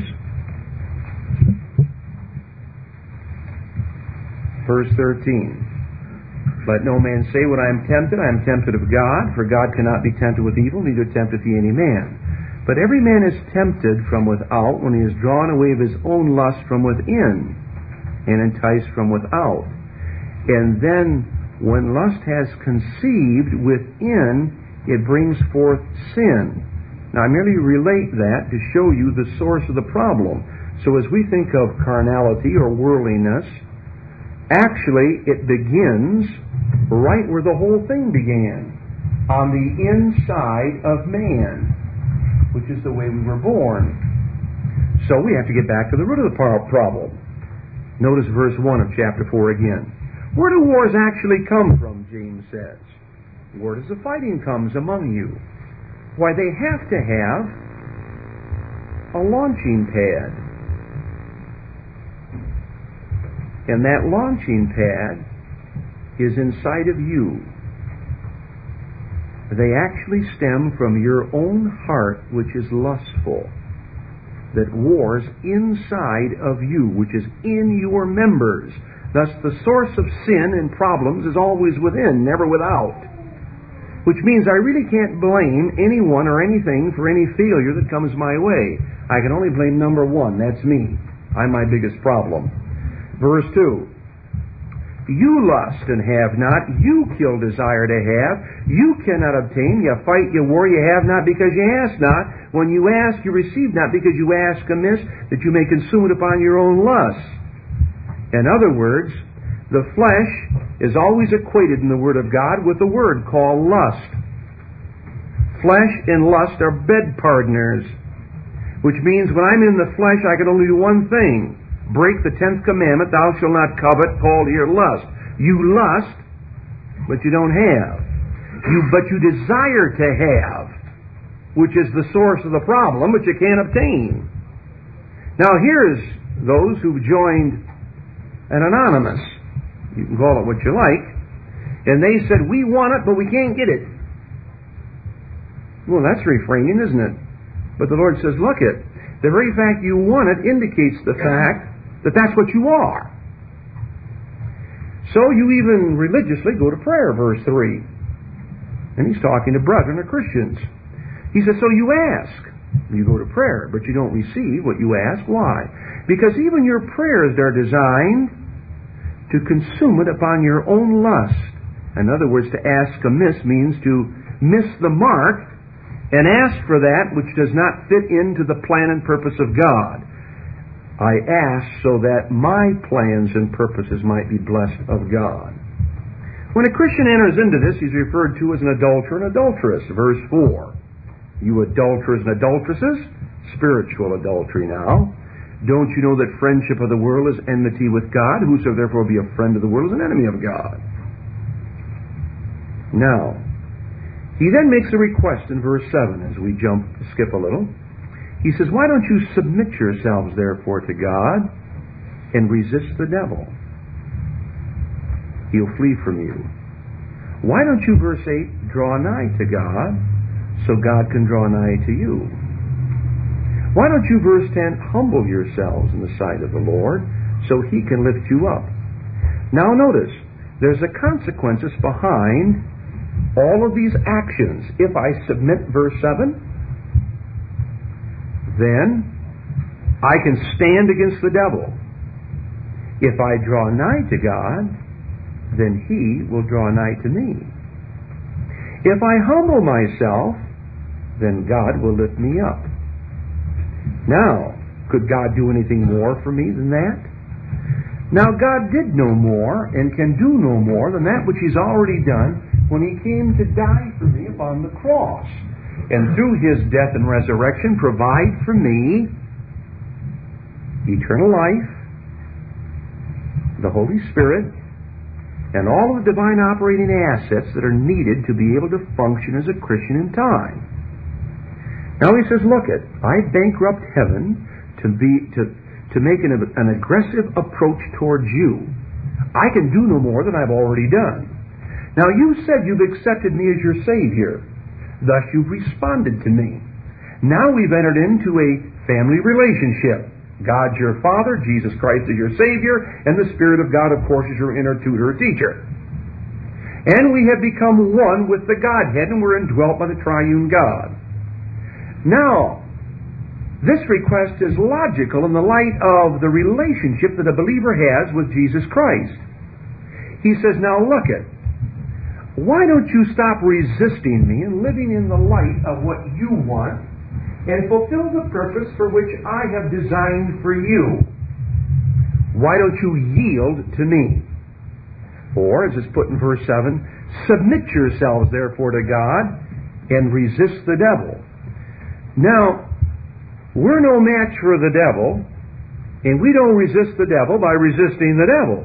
verse thirteen. Let no man say, when I am tempted, I am tempted of God, for God cannot be tempted with evil, neither tempteth he any man. But every man is tempted from without, when he is drawn away of his own lust from within, and enticed from without. And then, when lust has conceived within, it brings forth sin. Now, I merely relate that to show you the source of the problem. So as we think of carnality or worldliness, actually it begins right where the whole thing began, on the inside of man, which is the way we were born. So we have to get back to the root of the problem. Notice verse one of chapter four again. Where do wars actually come from, James says? Where does the fighting comes among you? Why, they have to have a launching pad. And that launching pad is inside of you. They actually stem from your own heart, which is lustful, that wars inside of you, which is in your members. Thus, the source of sin and problems is always within, never without. Which means I really can't blame anyone or anything for any failure that comes my way. I can only blame number one, that's me. I'm my biggest problem. Verse two. You lust and have not, you kill desire to have, you cannot obtain, you fight, you war, you have not because you ask not. when you ask, you receive not, because you ask amiss, that you may consume it upon your own lusts. In other words, the flesh is always equated in the Word of God with a word called lust. Flesh and lust are bed partners, which means when I'm in the flesh, I can only do one thing: break the tenth commandment, thou shalt not covet, called here lust. You lust, but you don't have. You, but you desire to have, which is the source of the problem, but you can't obtain. Now here's those who've joined an anonymous, you can call it what you like, and they said, we want it, but we can't get it. Well, that's refraining, isn't it? But the Lord says, look it, the very fact you want it indicates the fact that that's what you are. So you even religiously go to prayer, verse three. And he's talking to brethren or Christians. He says, so you ask. You go to prayer, but you don't receive what you ask. Why? Because even your prayers are designed to consume it upon your own lust. In other words, to ask amiss means to miss the mark and ask for that which does not fit into the plan and purpose of God. I ask so that my plans and purposes might be blessed of God. When a Christian enters into this, he's referred to as an adulterer and adulteress. Verse four. You adulterers and adulteresses, spiritual adultery now. Don't you know that friendship of the world is enmity with God? Whoso therefore be a friend of the world is an enemy of God. Now, he then makes a request in verse seven as we jump, skip a little. He says, why don't you submit yourselves therefore to God and resist the devil? He'll flee from you. Why don't you, verse eight, draw nigh to God so God can draw nigh to you? Why don't you, verse ten, humble yourselves in the sight of the Lord so He can lift you up? Now notice, there's a consequences behind all of these actions. If I submit, verse seven, then I can stand against the devil. If I draw nigh to God, then He will draw nigh to me. If I humble myself, then God will lift me up. Now, could God do anything more for me than that? Now, God did no more and can do no more than that which He's already done when He came to die for me upon the cross. And through His death and resurrection provide for me eternal life, the Holy Spirit, and all of the divine operating assets that are needed to be able to function as a Christian in time. Now he says, look it, I bankrupt heaven to be to, to make an, an aggressive approach towards you. I can do no more than I've already done. Now you said you've accepted me as your Savior. Thus you've responded to me. Now we've entered into a family relationship. God's your Father, Jesus Christ is your Savior, and the Spirit of God, of course, is your inner tutor or teacher. And we have become one with the Godhead, and we're indwelt by the triune God. Now, this request is logical in the light of the relationship that a believer has with Jesus Christ. He says, now look it, why don't you stop resisting me and living in the light of what you want and fulfill the purpose for which I have designed for you? Why don't you yield to me? Or, as it's put in verse seven, submit yourselves therefore to God and resist the devil. Now, we're no match for the devil, and we don't resist the devil by resisting the devil.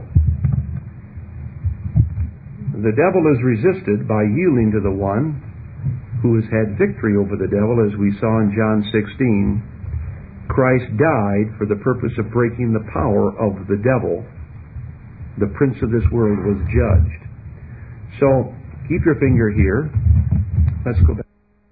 The devil is resisted by yielding to the one who has had victory over the devil, as we saw in John sixteen. Christ died for the purpose of breaking the power of the devil. The prince of this world was judged. So, keep your finger here. Let's go back.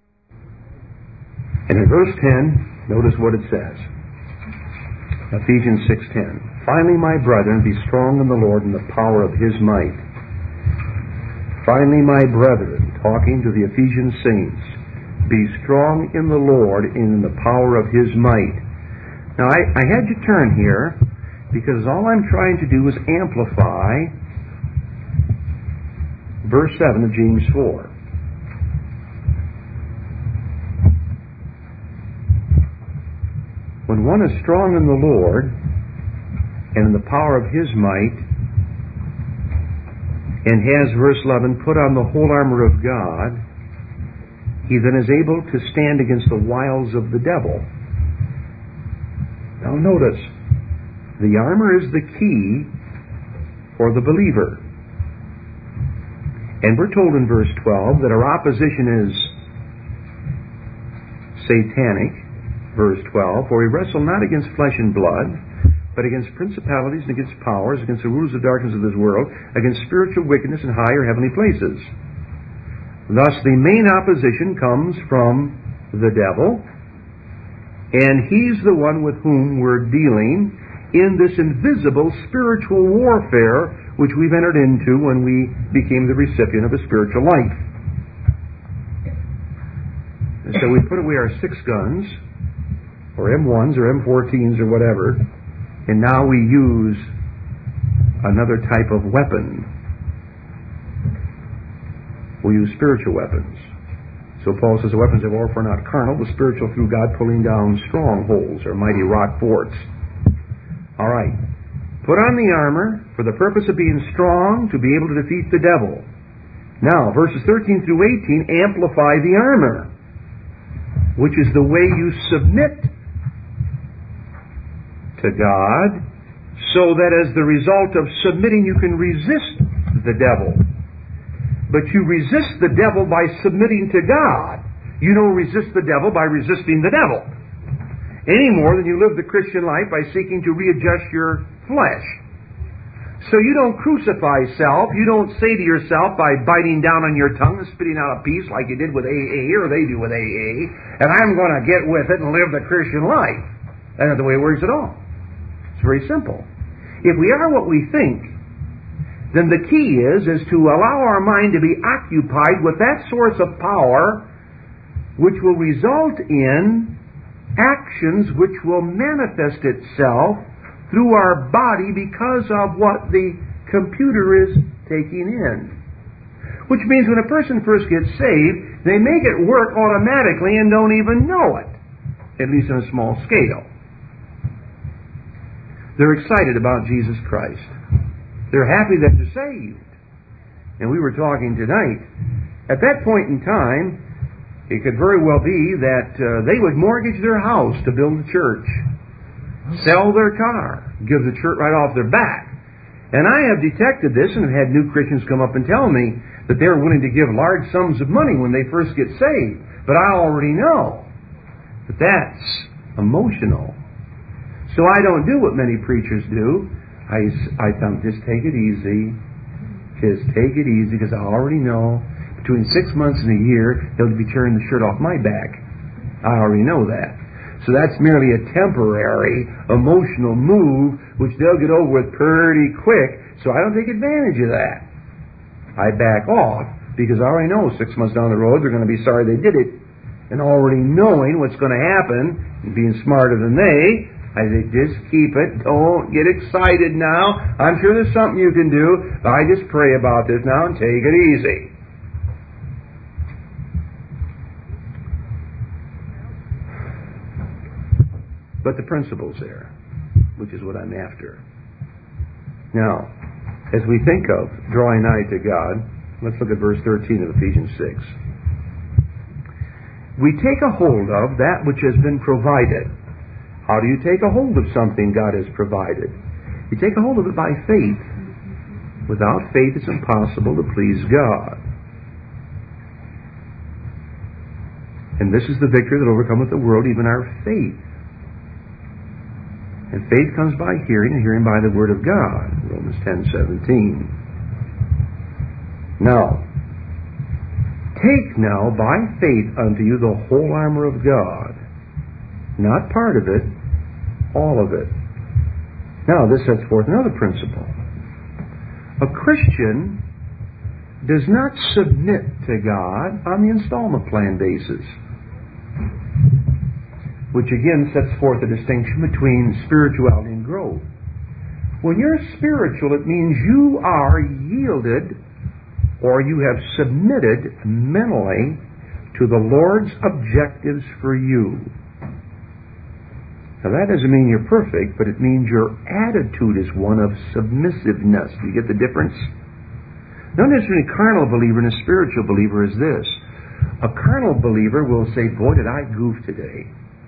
And in verse ten, notice what it says. Ephesians six ten. Finally, my brethren, be strong in the Lord and the power of His might. Finally, my brethren, talking to the Ephesian saints, be strong in the Lord and in the power of His might. Now, I, I had you turn here because all I'm trying to do is amplify verse seven of James four. when one is strong in the Lord and in the power of His might, and has, verse eleven, put on the whole armor of God, he then is able to stand against the wiles of the devil. Now notice, the armor is the key for the believer. And we're told in verse twelve that our opposition is satanic, verse twelve, for we wrestle not against flesh and blood, but against principalities and against powers, against the rulers of darkness of this world, against spiritual wickedness in higher heavenly places. Thus the main opposition comes from the devil, and he's the one with whom we're dealing in this invisible spiritual warfare which we've entered into when we became the recipient of a spiritual life. And so we put away our six guns, or M ones, or M fourteens, or whatever, and now we use another type of weapon. We use spiritual weapons. So Paul says the weapons of warfare are not carnal, but spiritual through God, pulling down strongholds or mighty rock forts. All right. Put on the armor for the purpose of being strong to be able to defeat the devil. Now, verses thirteen through eighteen amplify the armor, which is the way you submit to God, so that as the result of submitting you can resist the devil. But you resist the devil by submitting to God. You don't resist the devil by resisting the devil, any more than you live the Christian life by seeking to readjust your flesh. So you don't crucify self. You don't say to yourself by biting down on your tongue and spitting out a piece like you did with A A, or they do with A A, and I'm going to get with it and live the Christian life. That's not the way it works at all. It's very simple. If we are what we think, then the key is, is to allow our mind to be occupied with that source of power which will result in actions which will manifest itself through our body because of what the computer is taking in. Which means when a person first gets saved, they make it work automatically and don't even know it, at least on a small scale. They're excited about Jesus Christ. They're happy that they're saved. And we were talking tonight, at that point in time, it could very well be that uh, they would mortgage their house to build a church, sell their car, give the church right off their back. And I have detected this and have had new Christians come up and tell me that they're willing to give large sums of money when they first get saved. But I already know that that's emotional. So I don't do what many preachers do. I, I tell them, just take it easy. Just take it easy, because I already know between six months and a year, they'll be tearing the shirt off my back. I already know that. So that's merely a temporary, emotional move, which they'll get over with pretty quick, so I don't take advantage of that. I back off, because I already know six months down the road they're going to be sorry they did it. And already knowing what's going to happen, and being smarter than they, I say, just keep it. Don't get excited now. I'm sure there's something you can do. But I just pray about this now and take it easy. But the principle's there, which is what I'm after. Now, as we think of drawing nigh to God, let's look at verse thirteen of Ephesians six. We take a hold of that which has been provided. How do you take a hold of something God has provided? You take a hold of it by faith. Without faith, it's impossible to please God. And this is the victory that overcometh the world, even our faith. And faith comes by hearing, and hearing by the word of God. Romans ten seventeen. Now, take now by faith unto you the whole armor of God. Not part of it, all of it. Now, this sets forth another principle. A Christian does not submit to God on the installment plan basis, which again sets forth a distinction between spirituality and growth. When you're spiritual, it means you are yielded, or you have submitted mentally to the Lord's objectives for you. Now that doesn't mean you're perfect, but it means your attitude is one of submissiveness. Do you get the difference? Not necessarily a carnal believer and a spiritual believer is this. A carnal believer will say, boy, did I goof today.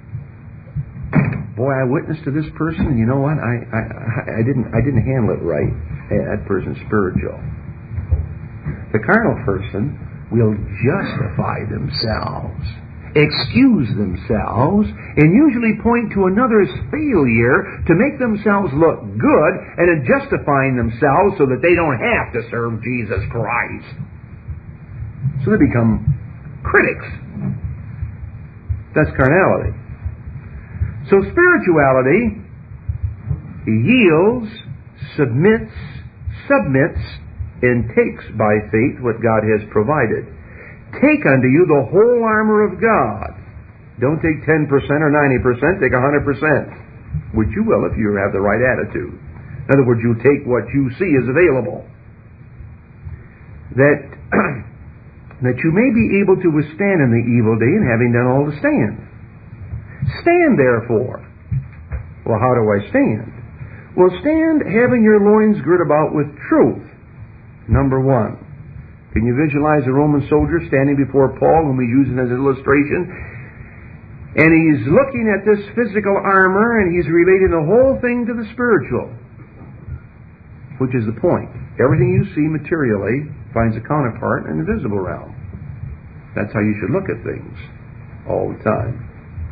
Boy, I witnessed to this person, and you know what? I, I, I didn't I didn't handle it right. Hey, that person's spiritual. The carnal person will justify themselves, excuse themselves, and usually point to another's failure to make themselves look good, and in justifying themselves so that they don't have to serve Jesus Christ. So they become critics. That's carnality. So spirituality yields, submits, submits, and takes by faith what God has provided. Take unto you the whole armor of God. Don't take ten percent or ninety percent, take one hundred percent. Which you will if you have the right attitude. In other words, you take what you see is available. That, that you may be able to withstand in the evil day, and having done all to stand. Stand therefore. Well, how do I stand? Well, stand having your loins girt about with truth. Number one. Can you visualize a Roman soldier standing before Paul, whom he's using as an illustration? And he's looking at this physical armor, and he's relating the whole thing to the spiritual. Which is the point. Everything you see materially finds a counterpart in the visible realm. That's how you should look at things all the time.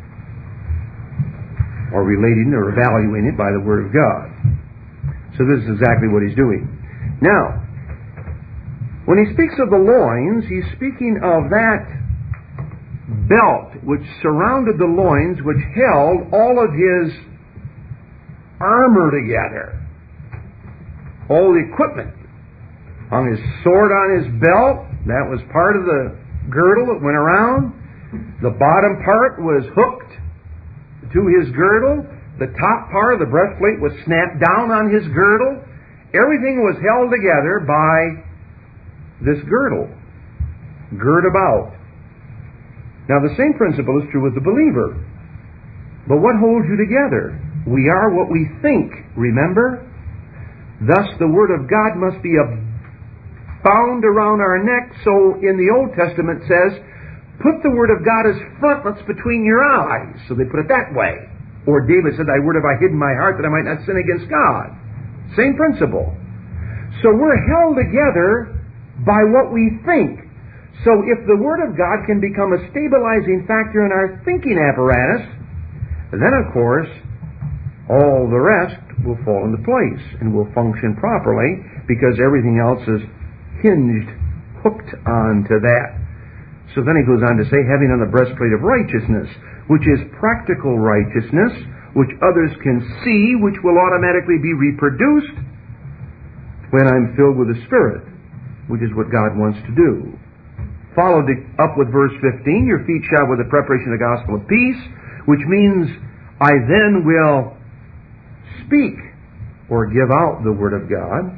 Or relating or evaluating it by the Word of God. So this is exactly what he's doing. Now, when he speaks of the loins, he's speaking of that belt which surrounded the loins, which held all of his armor together. All the equipment. Hung his sword on his belt. That was part of the girdle that went around. The bottom part was hooked to his girdle. The top part of the breastplate was snapped down on his girdle. Everything was held together by this girdle. Gird about. Now the same principle is true with the believer. But what holds you together? We are what we think, remember? Thus the Word of God must be bound around our neck. So in the Old Testament says, put the Word of God as frontlets between your eyes. So they put it that way. Or David said, thy Word have I hid in my heart that I might not sin against God. Same principle. So we're held together by what we think. So if the Word of God can become a stabilizing factor in our thinking apparatus, then of course, all the rest will fall into place and will function properly because everything else is hinged, hooked onto that. So then he goes on to say, having on the breastplate of righteousness, which is practical righteousness, which others can see, which will automatically be reproduced when I'm filled with the Spirit, which is what God wants to do. Followed up with verse fifteen, your feet shod with the preparation of the gospel of peace, which means I then will speak or give out the Word of God.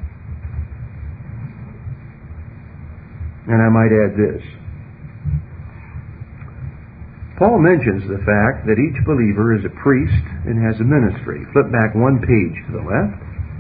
And I might add this. Paul mentions the fact that each believer is a priest and has a ministry. Flip back one page to the left.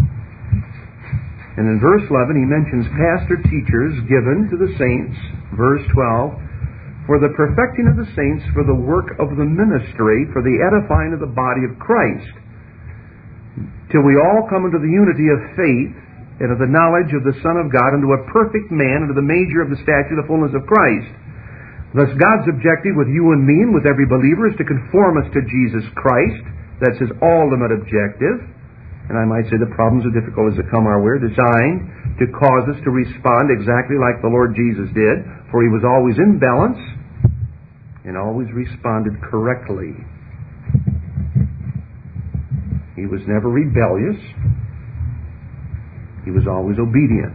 And in verse eleven he mentions pastor teachers given to the saints. Verse twelve, for the perfecting of the saints, for the work of the ministry, for the edifying of the body of Christ, till we all come into the unity of faith and of the knowledge of the Son of God, unto a perfect man, unto the measure of the stature of the fullness of Christ. Thus God's objective with you and me and with every believer is to conform us to Jesus Christ. That's His ultimate objective. And I might say the problems and difficulties that come our way are designed to cause us to respond exactly like the Lord Jesus did, for He was always in balance and always responded correctly. He was never rebellious. He was always obedient.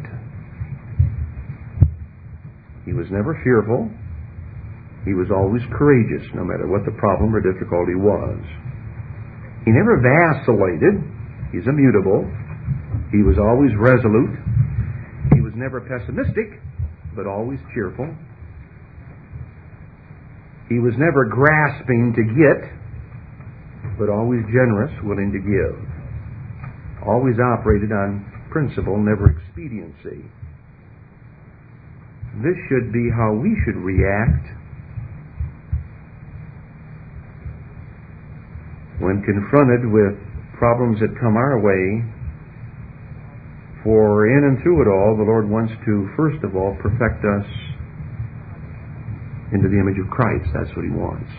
He was never fearful. He was always courageous, no matter what the problem or difficulty was. He never vacillated. He's immutable. He was always resolute. He was never pessimistic, but always cheerful. He was never grasping to get. but always generous, willing to give. Always operated on principle, never expediency. This should be how we should react when confronted with problems that come our way. For in and through it all, the Lord wants to, first of all, perfect us into the image of Christ. That's what He wants.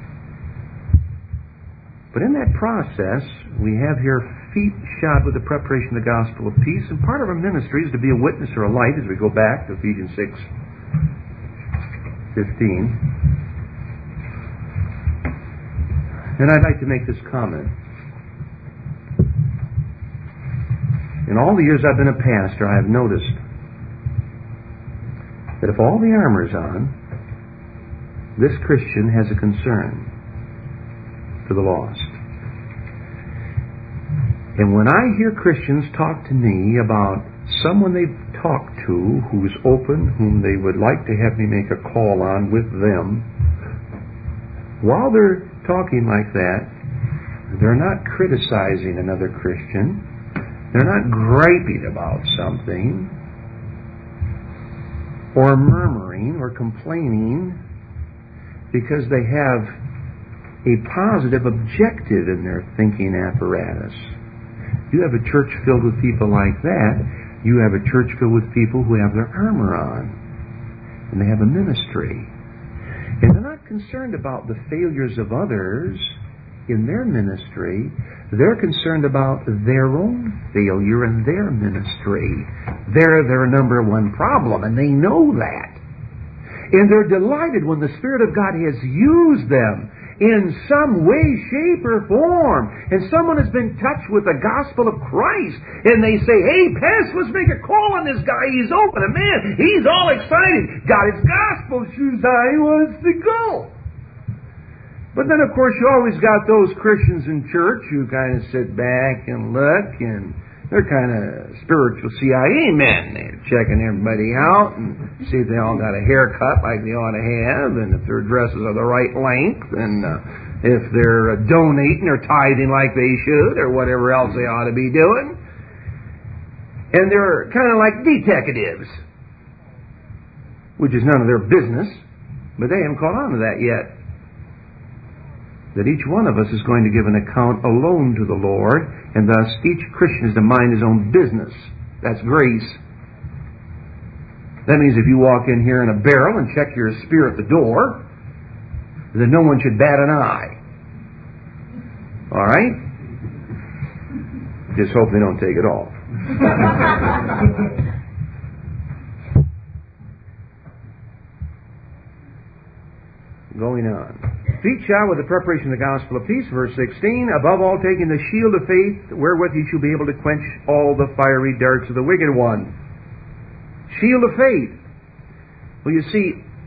But in that process, we have here feet shod with the preparation of the gospel of peace, and part of our ministry is to be a witness or a light as we go back to Ephesians six fifteen. And I'd like to make this comment. In all the years I've been a pastor, I have noticed that if all the armor's on, this Christian has a concern for the lost. And when I hear Christians talk to me about someone they've talked to who's open, whom they would like to have me make a call on with them, while they're talking like that, they're not criticizing another Christian. They're not griping about something, or murmuring, or complaining, because they have a positive objective in their thinking apparatus. You have a church filled with people like that. You have a church filled with people who have their armor on, and they have a ministry. And they're not concerned about the failures of others in their ministry. They're concerned about their own failure in their ministry. They're their number one problem, and they know that. And they're delighted when the Spirit of God has used them in some way, shape, or form. And someone has been touched with the gospel of Christ. And they say, hey, Pastor, let's make a call on this guy. He's open. And man, he's all excited. Got his gospel shoes on. He wants to go. But then, of course, you always got those Christians in church who kind of sit back and look, and they're kind of spiritual C I A men. They're checking everybody out and see if they all got a haircut like they ought to have, and if their dresses are the right length, and uh, if they're uh, donating or tithing like they should, or whatever else they ought to be doing. And they're kind of like detectives, which is none of their business, but they haven't caught on to that yet. That each one of us is going to give an account alone to the Lord, and thus each Christian is to mind his own business. That's grace. That means if you walk in here in a barrel and check your spear at the door, then no one should bat an eye. All right? Just hope they don't take it off. Going on. Feet shod with the preparation of the gospel of peace, verse sixteen, above all taking the shield of faith, wherewith you shall be able to quench all the fiery darts of the wicked one. Shield of faith. Well, you see,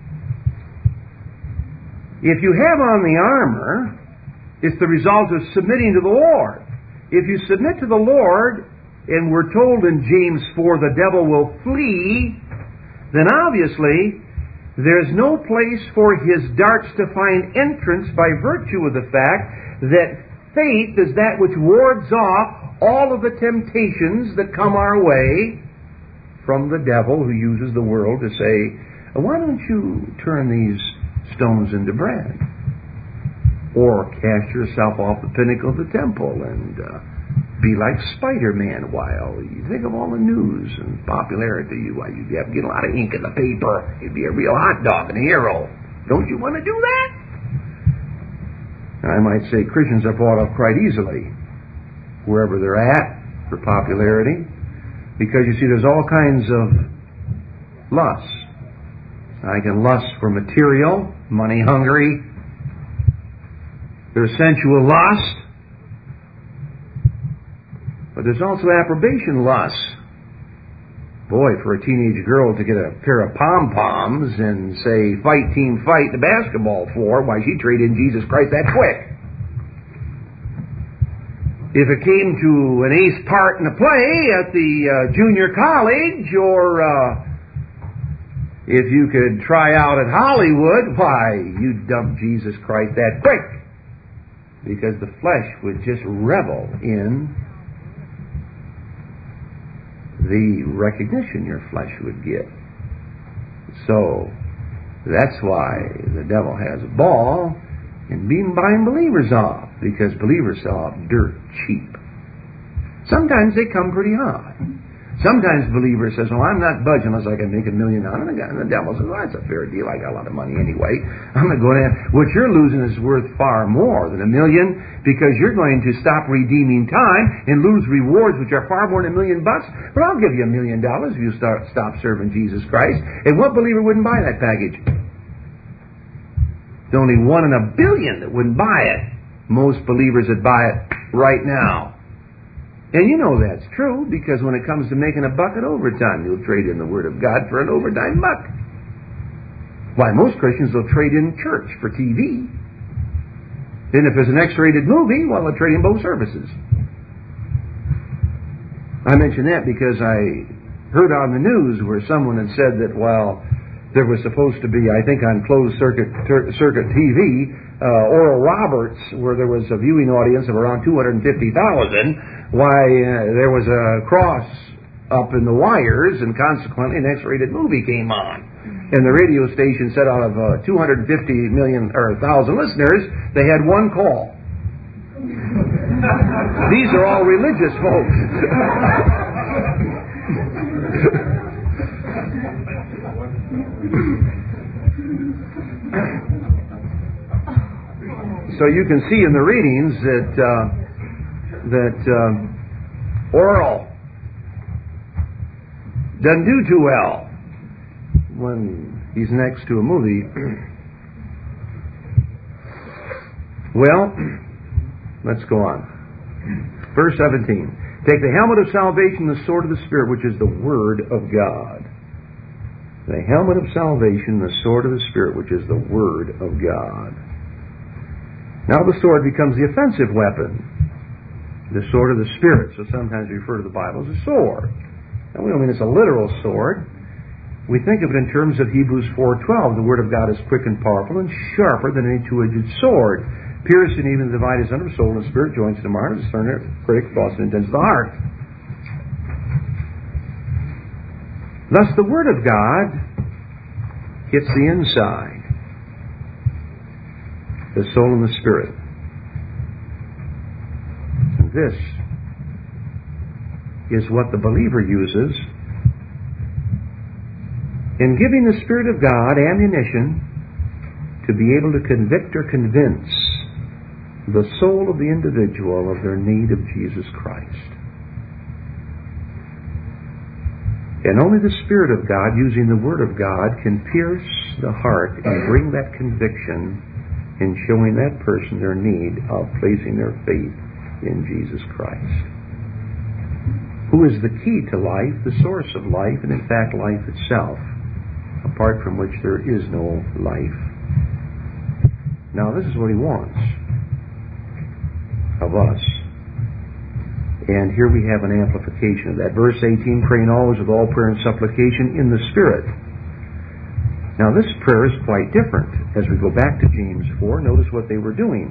if you have on the armor, it's the result of submitting to the Lord. If you submit to the Lord, and we're told in James four, the devil will flee, then obviously there's no place for his darts to find entrance by virtue of the fact that faith is that which wards off all of the temptations that come our way from the devil, who uses the world to say, why don't you turn these stones into bread? Or cast yourself off the pinnacle of the temple and uh, be like Spider-Man a while. You think of all the news and popularity. You, you have to get a lot of ink in the paper. You'd be a real hot dog and a hero. Don't you want to do that? I might say Christians are bought off quite easily, wherever they're at, for popularity. Because you see, there's all kinds of lusts. I can lust for material, money hungry. There's sensual lust. But there's also approbation lust. Boy, for a teenage girl to get a pair of pom-poms and say, fight, team, fight, the basketball floor, why, she'd trade in Jesus Christ that quick. If it came to an ace part in a play at the uh, junior college, or uh, if you could try out at Hollywood, why, you'd dump Jesus Christ that quick. because the flesh would just revel in the recognition your flesh would get. So that's why the devil has a ball in being buying believers off, because believers sell off dirt cheap. Sometimes they come pretty high. Sometimes believers says, "Oh, I'm not budging unless I can make a million on it." And the guy, and the devil says, "Well, that's a fair deal. I got a lot of money anyway. I'm not going to. What you're losing is worth far more than a million, because you're going to stop redeeming time and lose rewards which are far more than a million bucks. But I'll give you a million dollars if you start stop serving Jesus Christ." And what believer wouldn't buy that package? There's only one in a billion that wouldn't buy it. Most believers would buy it right now. And you know that's true, because when it comes to making a buck at overtime, you'll trade in the Word of God for an overtime buck. Why, most Christians will trade in church for T V. Then if there's an X-rated movie, well, they'll trade in both services. I mention that because I heard on the news where someone had said that, well, there was supposed to be, I think on closed circuit ter- circuit T V, uh, Oral Roberts, where there was a viewing audience of around two hundred fifty thousand. Why, uh, there was a cross up in the wires, and consequently an X-rated movie came on. And the radio station said out of uh, two hundred fifty million or one thousand listeners, they had one call. These are all religious folks. So you can see in the readings that uh, that uh, Oral doesn't do too well when he's next to a movie. Well, let's go on. Verse seventeen. Take the helmet of salvation, the sword of the Spirit, which is the Word of God. The helmet of salvation, the sword of the Spirit, which is the Word of God. Now the sword becomes the offensive weapon, the sword of the Spirit. So sometimes we refer to the Bible as a sword. And we don't mean it's a literal sword. We think of it in terms of Hebrews four twelve. The Word of God is quick and powerful and sharper than any two-edged sword, piercing even the dividing asunder of soul and spirit, joints and marrow, discerner, critic, thoughts and intents of the heart. Thus the Word of God hits the inside, the soul and the spirit. And this is what the believer uses in giving the Spirit of God ammunition to be able to convict or convince the soul of the individual of their need of Jesus Christ. And only the Spirit of God, using the Word of God, can pierce the heart and bring that conviction in showing that person their need of placing their faith in Jesus Christ, who is the key to life, the source of life, and in fact life itself, apart from which there is no life. Now this is what He wants of us. And here we have an amplification of that. Verse eighteen, praying always with all prayer and supplication in the Spirit. Now this prayer is quite different. As we go back to James four, notice what they were doing.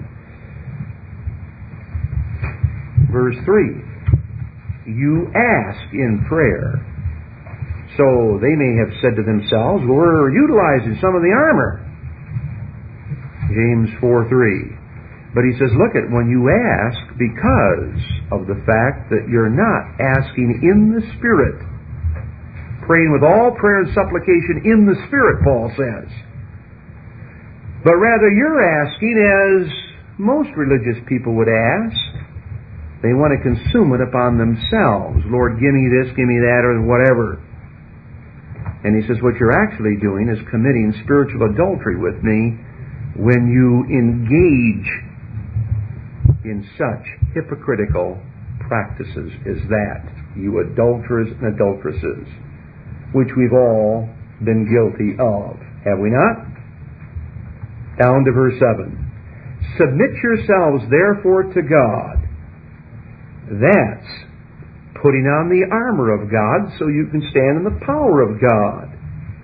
Verse three, you ask in prayer. So they may have said to themselves, well, we're utilizing some of the armor. James four three. But he says, look at when you ask, because of the fact that you're not asking in the Spirit, praying with all prayer and supplication in the Spirit, Paul says, but rather you're asking as most religious people would ask. They want to consume it upon themselves. Lord, give me this, give me that, or whatever. And he says, what you're actually doing is committing spiritual adultery with me when you engage in such hypocritical practices as that, you adulterers and adulteresses, which we've all been guilty of, have we not? Down to verse seven. Submit yourselves therefore to God. That's putting on the armor of God so you can stand in the power of God.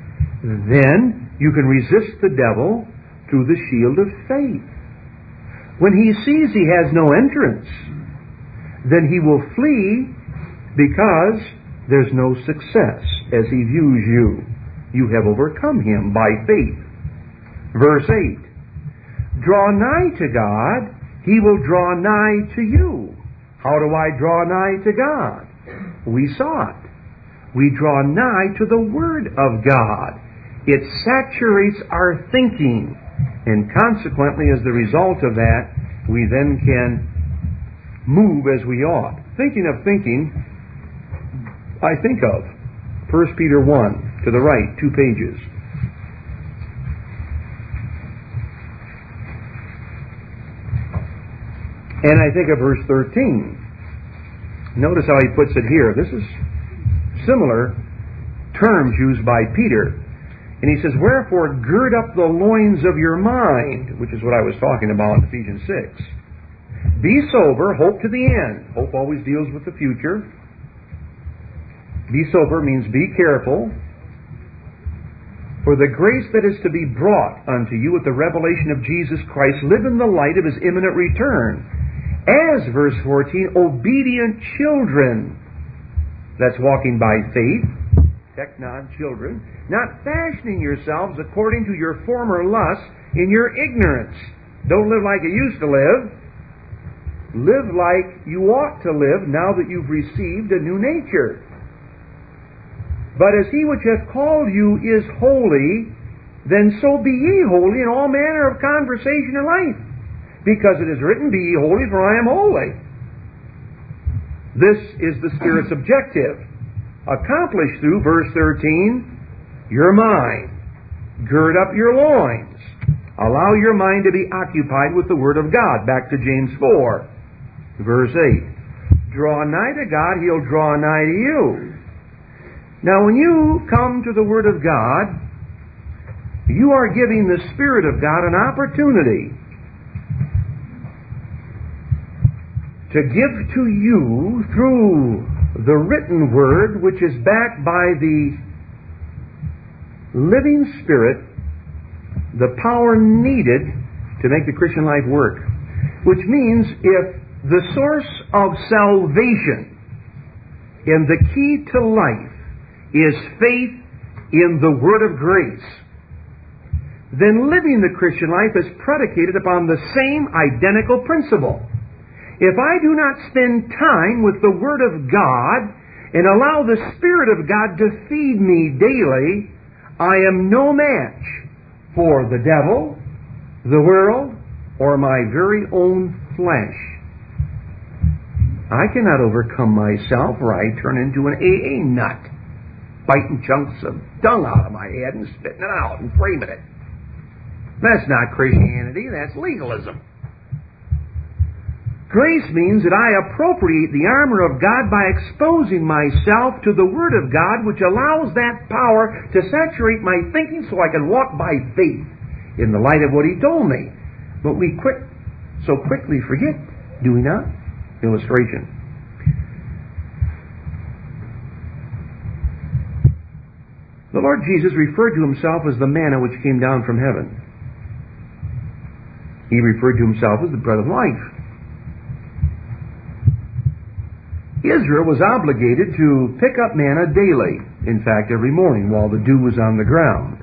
Then you can resist the devil through the shield of faith. When he sees he has no entrance, then he will flee because there's no success as he views you. You have overcome him by faith. Verse eight. Draw nigh to God, he will draw nigh to you. How do I draw nigh to God? We saw it. We draw nigh to the Word of God. It saturates our thinking. And consequently, as the result of that, we then can move as we ought. Thinking of thinking, I think of First Peter one, to the right, two pages. And I think of verse thirteen. Notice how he puts it here. This is similar terms used by Peter. And he says, wherefore gird up the loins of your mind, which is what I was talking about in Ephesians six. Be sober, hope to the end. Hope always deals with the future. Be sober means be careful. For the grace that is to be brought unto you at the revelation of Jesus Christ, live in the light of His imminent return. As, verse fourteen, obedient children. That's walking by faith. Teknon, children. Not fashioning yourselves according to your former lusts in your ignorance. Don't live like you used to live. Live like you ought to live now that you've received a new nature. But as He which hath called you is holy, then so be ye holy in all manner of conversation and life. Because it is written, be ye holy, for I am holy. This is the Spirit's objective. Accomplished through, verse thirteen, your mind. Gird up your loins. Allow your mind to be occupied with the Word of God. Back to James four, verse eight. Draw nigh to God, He'll draw nigh to you. Now when you come to the Word of God, you are giving the Spirit of God an opportunity to give to you through the written Word, which is backed by the living Spirit, the power needed to make the Christian life work. Which means if the source of salvation and the key to life is faith in the Word of grace, then living the Christian life is predicated upon the same identical principle. If I do not spend time with the Word of God and allow the Spirit of God to feed me daily, I am no match for the devil, the world, or my very own flesh. I cannot overcome myself, or I turn into an A A nut, biting chunks of dung out of my head and spitting it out and framing it. That's not Christianity, that's legalism. Grace means that I appropriate the armor of God by exposing myself to the Word of God, which allows that power to saturate my thinking so I can walk by faith in the light of what He told me. But we quick, so quickly forget, do we not? Illustration. The Lord Jesus referred to Himself as the manna which came down from heaven. He referred to Himself as the bread of life. Israel was obligated to pick up manna daily, in fact every morning while the dew was on the ground.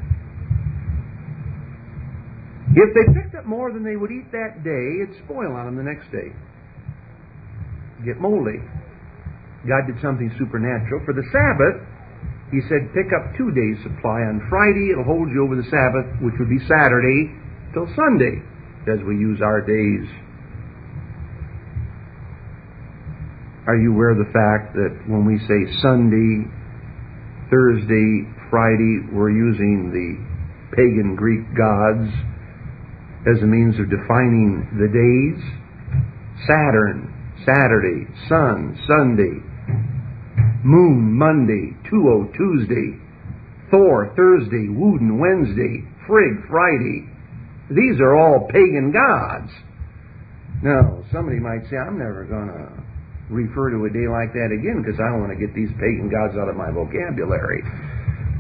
If they picked up more than they would eat that day, it'd spoil on them the next day. Get moldy. God did something supernatural. For the Sabbath, He said pick up two days' supply. On Friday it'll hold you over the Sabbath, which would be Saturday, till Sunday, as we use our days. Are you aware of the fact that when we say Sunday, Thursday, Friday, we're using the pagan Greek gods as a means of defining the days? Saturn, Saturday, Sun, Sunday, Moon, Monday, Tuo, Tuesday, Thor, Thursday, Woden, Wednesday, Frigg, Friday. These are all pagan gods. Now, somebody might say, I'm never going to refer to a day like that again because I want to get these pagan gods out of my vocabulary.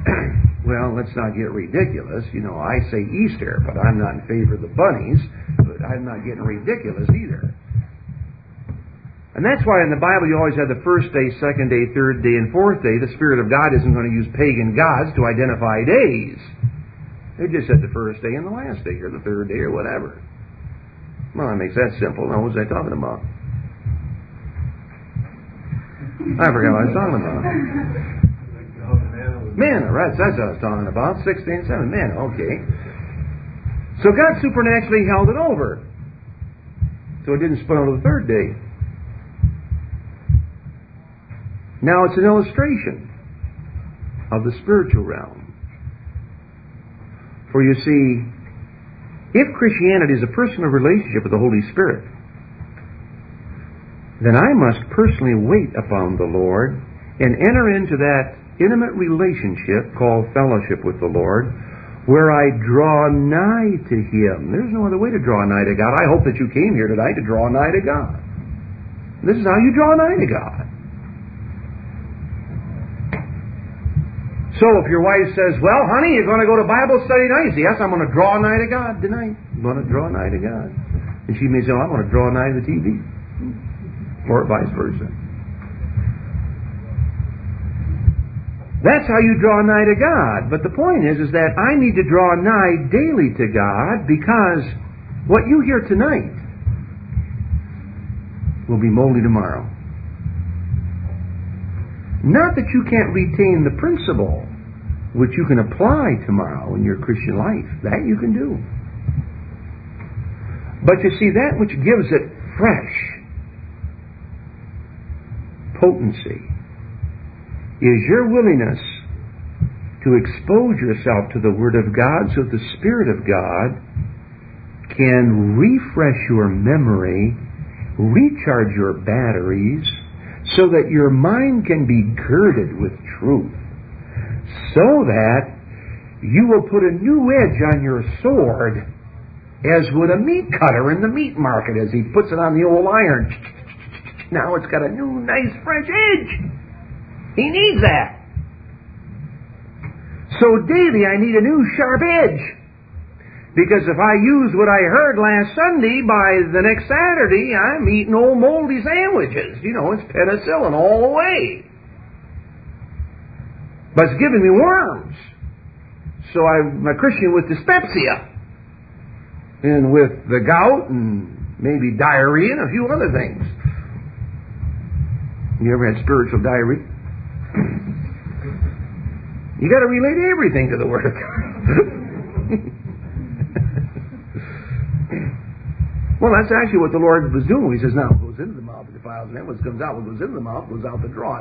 Well, let's not get ridiculous. You know, I say Easter, but I'm not in favor of the bunnies. it. I'm not getting ridiculous either. And that's why in the Bible you always have the first day, second day, third day, and fourth day. The Spirit of God isn't going to use pagan gods to identify days. They just said the first day and the last day, or the third day, or whatever. Well, that makes that simple. Now, what was I talking about? I forgot what I was talking about. Manna, right? That's what I was talking about. Six day and seven. Manna, okay. So God supernaturally held it over. So it didn't spoil the third day. Now it's an illustration of the spiritual realm. For you see, if Christianity is a personal relationship with the Holy Spirit, then I must personally wait upon the Lord and enter into that intimate relationship called fellowship with the Lord, where I draw nigh to Him. There's no other way to draw nigh to God. I hope that you came here tonight to draw nigh to God. This is how you draw nigh to God. So if your wife says, well, honey, you're going to go to Bible study tonight. You say, yes, I'm going to draw nigh to God tonight. I'm going to draw nigh to God. And she may say, well, I'm going to draw nigh to the T V. Or vice versa. That's how you draw nigh to God. But the point is, is that I need to draw nigh daily to God, because what you hear tonight will be moldy tomorrow. Not that you can't retain the principle which you can apply tomorrow in your Christian life. That you can do. But you see, that which gives it fresh potency is your willingness to expose yourself to the Word of God, so that the Spirit of God can refresh your memory, recharge your batteries, so that your mind can be girded with truth, so that you will put a new edge on your sword, as would a meat cutter in the meat market as he puts it on the old iron. Now it's got a new, nice, fresh edge. He needs that. So daily I need a new, sharp edge. Because if I use what I heard last Sunday, by the next Saturday, I'm eating old moldy sandwiches. You know, it's penicillin all the way. But it's giving me worms. So I'm a Christian with dyspepsia. And with the gout and maybe diarrhea and a few other things. You ever had spiritual diarrhea? You got to relate everything to the Word of God. Well, that's actually what the Lord was doing. He says, now what goes into the mouth, it defiles man. What comes out, what goes into the mouth, goes out the draught.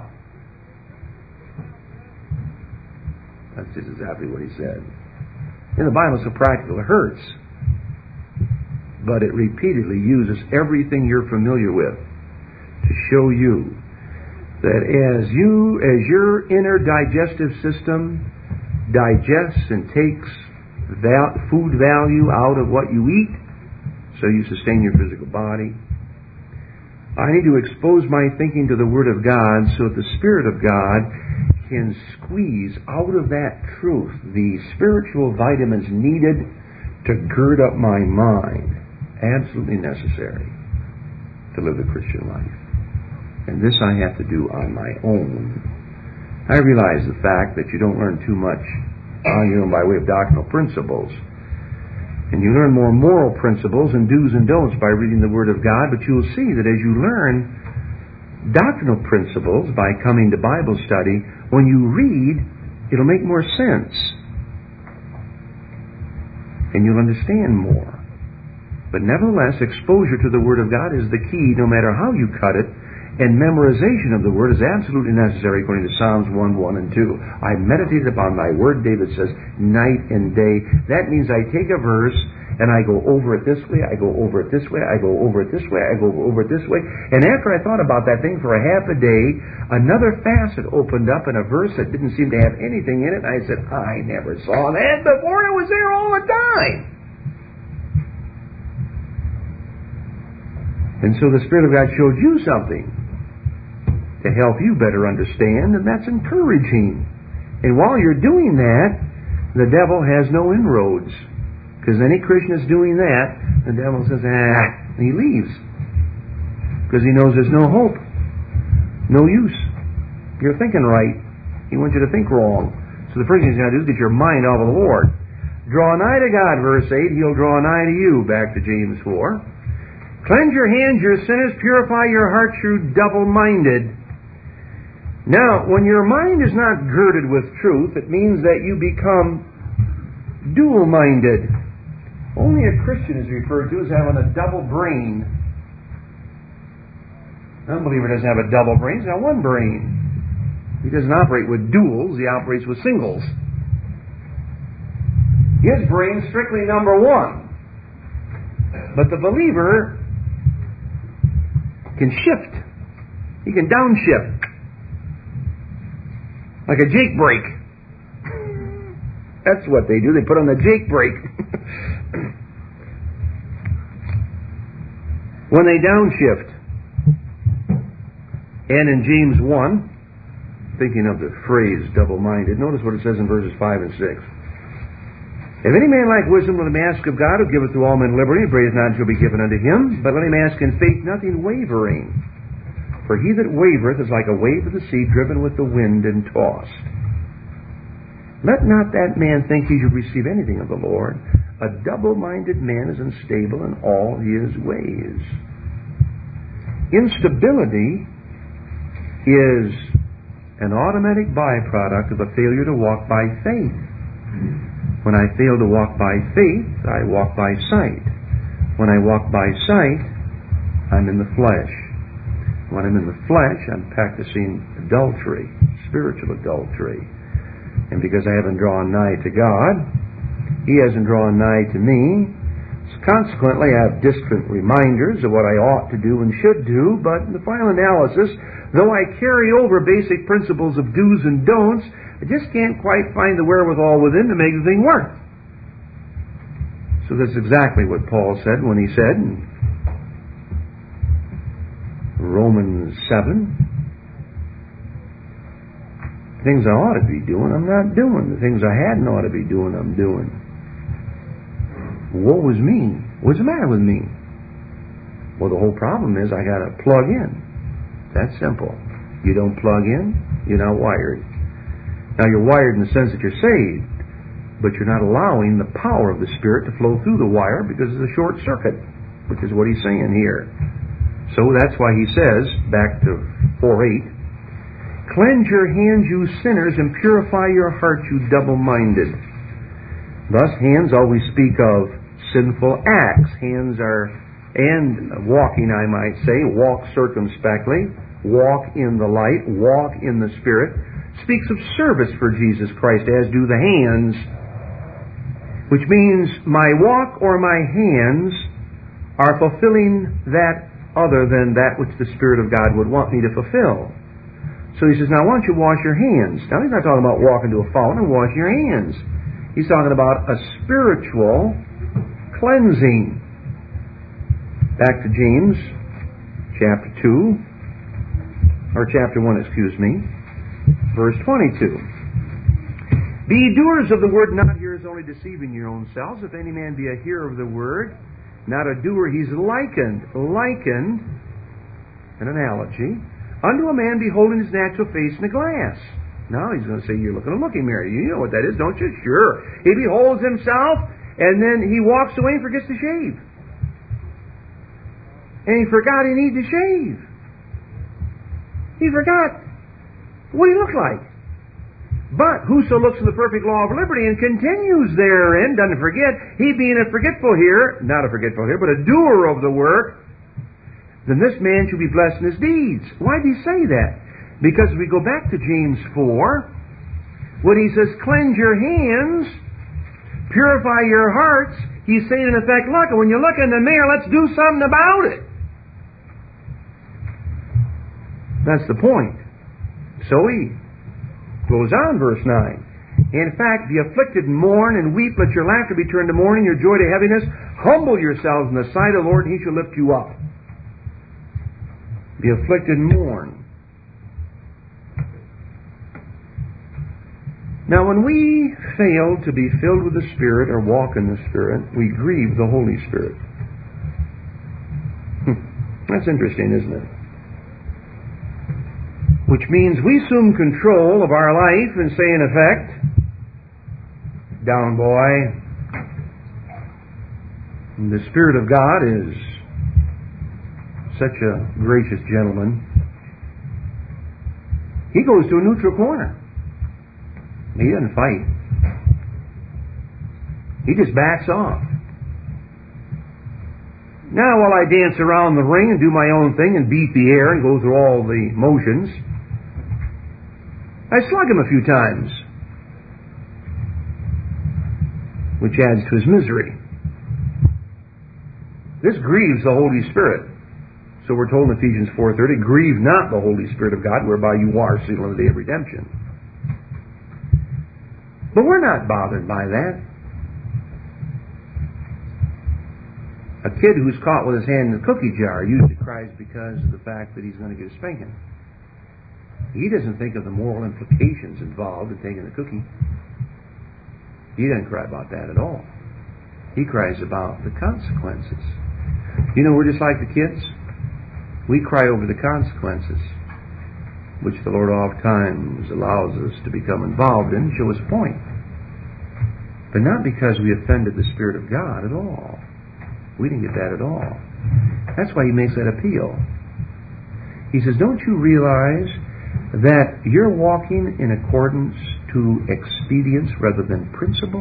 That's just exactly what He said. And the Bible's so practical, it hurts. But it repeatedly uses everything you're familiar with to show you that as you, as your inner digestive system digests and takes val- food value out of what you eat, so you sustain your physical body, I need to expose my thinking to the Word of God, so that the Spirit of God can squeeze out of that truth the spiritual vitamins needed to gird up my mind. Absolutely necessary to live the Christian life. And this I have to do on my own. I realize the fact that you don't learn too much on your own by way of doctrinal principles. And you learn more moral principles and do's and don'ts by reading the Word of God, but you'll see that as you learn doctrinal principles by coming to Bible study, when you read, it'll make more sense. And you'll understand more. But nevertheless, exposure to the Word of God is the key, no matter how you cut it, and memorization of the Word is absolutely necessary, according to Psalms one, one, and two. I meditated upon Thy Word, David says, night and day. That means I take a verse, and I go over it this way, I go over it this way, I go over it this way, I go over it this way. And after I thought about that thing for a half a day, another facet opened up in a verse that didn't seem to have anything in it. And I said, I never saw that before. It was there all the time. And so the Spirit of God showed you something to help you better understand, and that's encouraging. And while you're doing that, the devil has no inroads, Because any Christian is doing that, the devil says, ah, and he leaves. Because he knows there's no hope. No use. You're thinking right. He wants you to think wrong. So the first thing he's going to do is get your mind off of the Lord. Draw nigh to God, verse eight. He'll draw nigh to you, back to James four. Cleanse your hands, your sinners. Purify your hearts, you double-minded. Now, when your mind is not girded with truth, it means that you become dual-minded. Only a Christian is referred to as having a double brain. An unbeliever doesn't have a double brain. He's got one brain. He doesn't operate with duals. He operates with singles. His brain's strictly number one. But the believer can shift. He can downshift. Like a Jake brake. That's what they do. They put on the Jake brake. When they downshift. And in James one, thinking of the phrase double-minded, notice what it says in verses five and six. If any man lack wisdom, let him ask of God, who giveth to all men liberty, and upbraideth not, shall be given unto him. But let him ask in faith, nothing wavering. For he that wavereth is like a wave of the sea, driven with the wind and tossed. Let not that man think he should receive anything of the Lord. A double-minded man is unstable in all his ways. Instability is an automatic byproduct of a failure to walk by faith. When I fail to walk by faith, I walk by sight. When I walk by sight, I'm in the flesh. When I'm in the flesh, I'm practicing adultery, spiritual adultery. And because I haven't drawn nigh to God, He hasn't drawn nigh to me. So consequently, I have distant reminders of what I ought to do and should do, but in the final analysis, though I carry over basic principles of do's and don'ts, I just can't quite find the wherewithal within to make the thing work. So that's exactly what Paul said when he said in Romans seven, things I ought to be doing, I'm not doing. The things I hadn't ought to be doing, I'm doing. Woe is me. What's the matter with me? Well, the whole problem is I got to plug in. That's simple. You don't plug in, you're not wired. Now, you're wired in the sense that you're saved, but you're not allowing the power of the Spirit to flow through the wire because of the short circuit, which is what he's saying here. So that's why he says, back to four eight, cleanse your hands, you sinners, and purify your hearts, you double-minded. Thus, hands always speak of sinful acts. Hands are, and walking, I might say, walk circumspectly, walk in the light, walk in the Spirit, speaks of service for Jesus Christ, as do the hands, which means my walk or my hands are fulfilling that other than that which the Spirit of God would want me to fulfill. So he says, now why don't you wash your hands? Now he's not talking about walking to a fountain and washing your hands. He's talking about a spiritual cleansing. Back to James, chapter two, or chapter one, excuse me, verse twenty-two. Be ye doers of the word, not hearers only, deceiving your own selves. If any man be a hearer of the word, not a doer, he's likened, likened, an analogy, unto a man beholding his natural face in a glass. Now he's going to say, you're looking in a looking mirror. You know what that is, don't you? Sure. He beholds himself, and then he walks away and forgets to shave. And he forgot he needed to shave. He forgot what he looked like. But whoso looks in the perfect law of liberty and continues therein, doesn't forget, he being a forgetful hearer, not a forgetful hearer, but a doer of the work, then this man shall be blessed in his deeds. Why did he say that? Because we go back to James four, when he says, cleanse your hands, purify your hearts, he's saying in effect, look, when you look in the mirror, let's do something about it. That's the point. So he goes on, verse nine. In fact, be afflicted and mourn and weep, let your laughter be turned to mourning, your joy to heaviness. Humble yourselves in the sight of the Lord, and He shall lift you up. Be afflicted and mourn. Now, when we fail to be filled with the Spirit or walk in the Spirit, we grieve the Holy Spirit. That's interesting, isn't it? Which means we assume control of our life and say, in effect, down, boy. And the Spirit of God is such a gracious gentleman. He goes to a neutral corner. He doesn't fight. He just backs off. Now, while I dance around the ring and do my own thing and beat the air and go through all the motions, I slug him a few times, which adds to his misery. This grieves the Holy Spirit. So we're told in Ephesians four thirty, grieve not the Holy Spirit of God, whereby you are sealed in the day of redemption. But we're not bothered by that. A kid who's caught with his hand in the cookie jar usually cries because of the fact that he's going to get a spanking. He doesn't think of the moral implications involved in taking the cookie. He doesn't cry about that at all. He cries about the consequences. You know, we're just like the kids. We cry over the consequences, which the Lord oftentimes allows us to become involved in, show us a point. But not because we offended the Spirit of God at all. We didn't get that at all. That's why He makes that appeal. He says, don't you realize that you're walking in accordance to expedience rather than principle?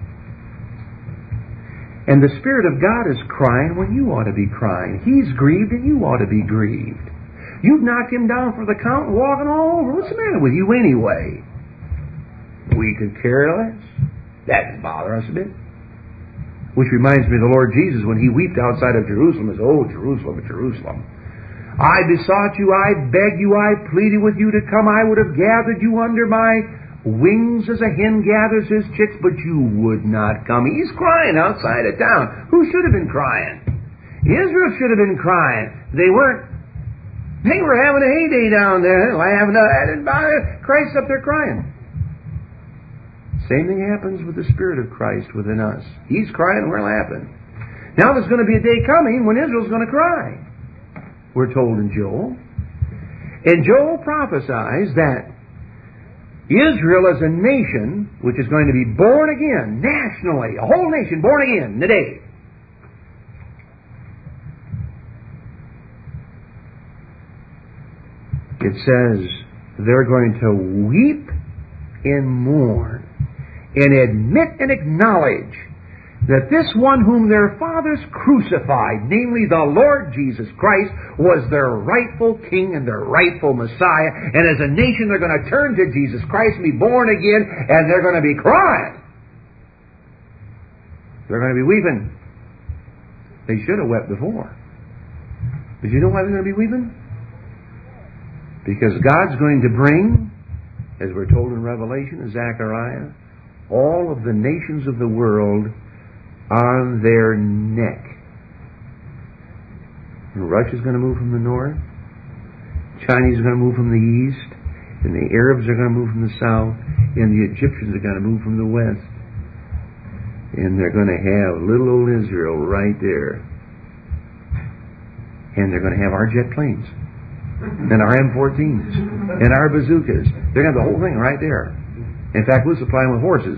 And the Spirit of God is crying when you ought to be crying. He's grieved and you ought to be grieved. You've knocked Him down for the count and walking all over. What's the matter with you anyway? We could care less. That doesn't bother us a bit. Which reminds me of the Lord Jesus when He wept outside of Jerusalem. He said, oh, Jerusalem, Jerusalem. I besought you, I begged you, I pleaded with you to come. I would have gathered you under my wings as a hen gathers his chicks, but you would not come. He's crying outside of town. Who should have been crying? Israel should have been crying. They weren't. They were having a heyday down there, laughing. Christ's up there crying. Same thing happens with the Spirit of Christ within us. He's crying, we're laughing. Now there's going to be a day coming when Israel's going to cry. We're told in Joel. And Joel prophesies that Israel as a nation, which is going to be born again, nationally, a whole nation born again today. It says they're going to weep and mourn and admit and acknowledge that this one whom their fathers crucified, namely the Lord Jesus Christ, was their rightful King and their rightful Messiah. And as a nation, they're going to turn to Jesus Christ and be born again, and they're going to be crying. They're going to be weeping. They should have wept before. But you know why they're going to be weeping? Because God's going to bring, as we're told in Revelation and Zechariah, all of the nations of the world on their neck. And Russia's going to move from the north, Chinese are going to move from the east, and the Arabs are going to move from the south, and the Egyptians are going to move from the west. And they're going to have little old Israel right there. And they're going to have our jet planes, and our M fourteens, and our bazookas. They're going to have the whole thing right there. In fact, we'll supply them with horses.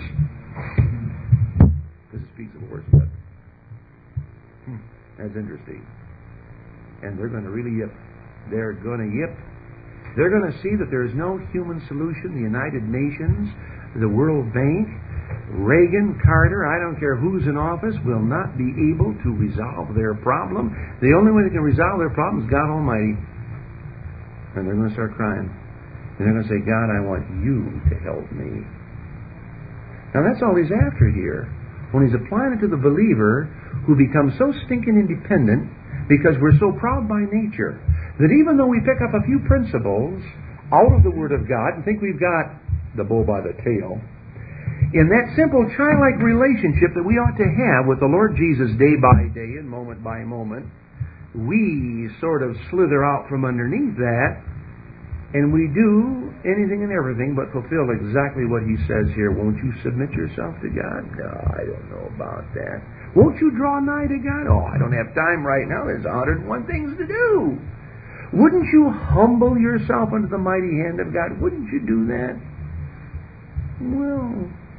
That's interesting. And they're going to really yip. They're going to yip. They're going to see that there is no human solution. The United Nations, the World Bank, Reagan, Carter, I don't care who's in office, will not be able to resolve their problem. The only way they can resolve their problem is God Almighty. And they're going to start crying. And they're going to say, God, I want you to help me. Now that's all He's after here. When He's applying it to the believer who becomes so stinking independent because we're so proud by nature that even though we pick up a few principles out of the Word of God and think we've got the bull by the tail, in that simple childlike relationship that we ought to have with the Lord Jesus day by day and moment by moment, we sort of slither out from underneath that, and we do anything and everything but fulfill exactly what he says here. Won't you submit yourself to God? No, I don't know about that. Won't you draw nigh to God? Oh, I don't have time right now. There's a hundred and one things to do. Wouldn't you humble yourself under the mighty hand of God? Wouldn't you do that? Well,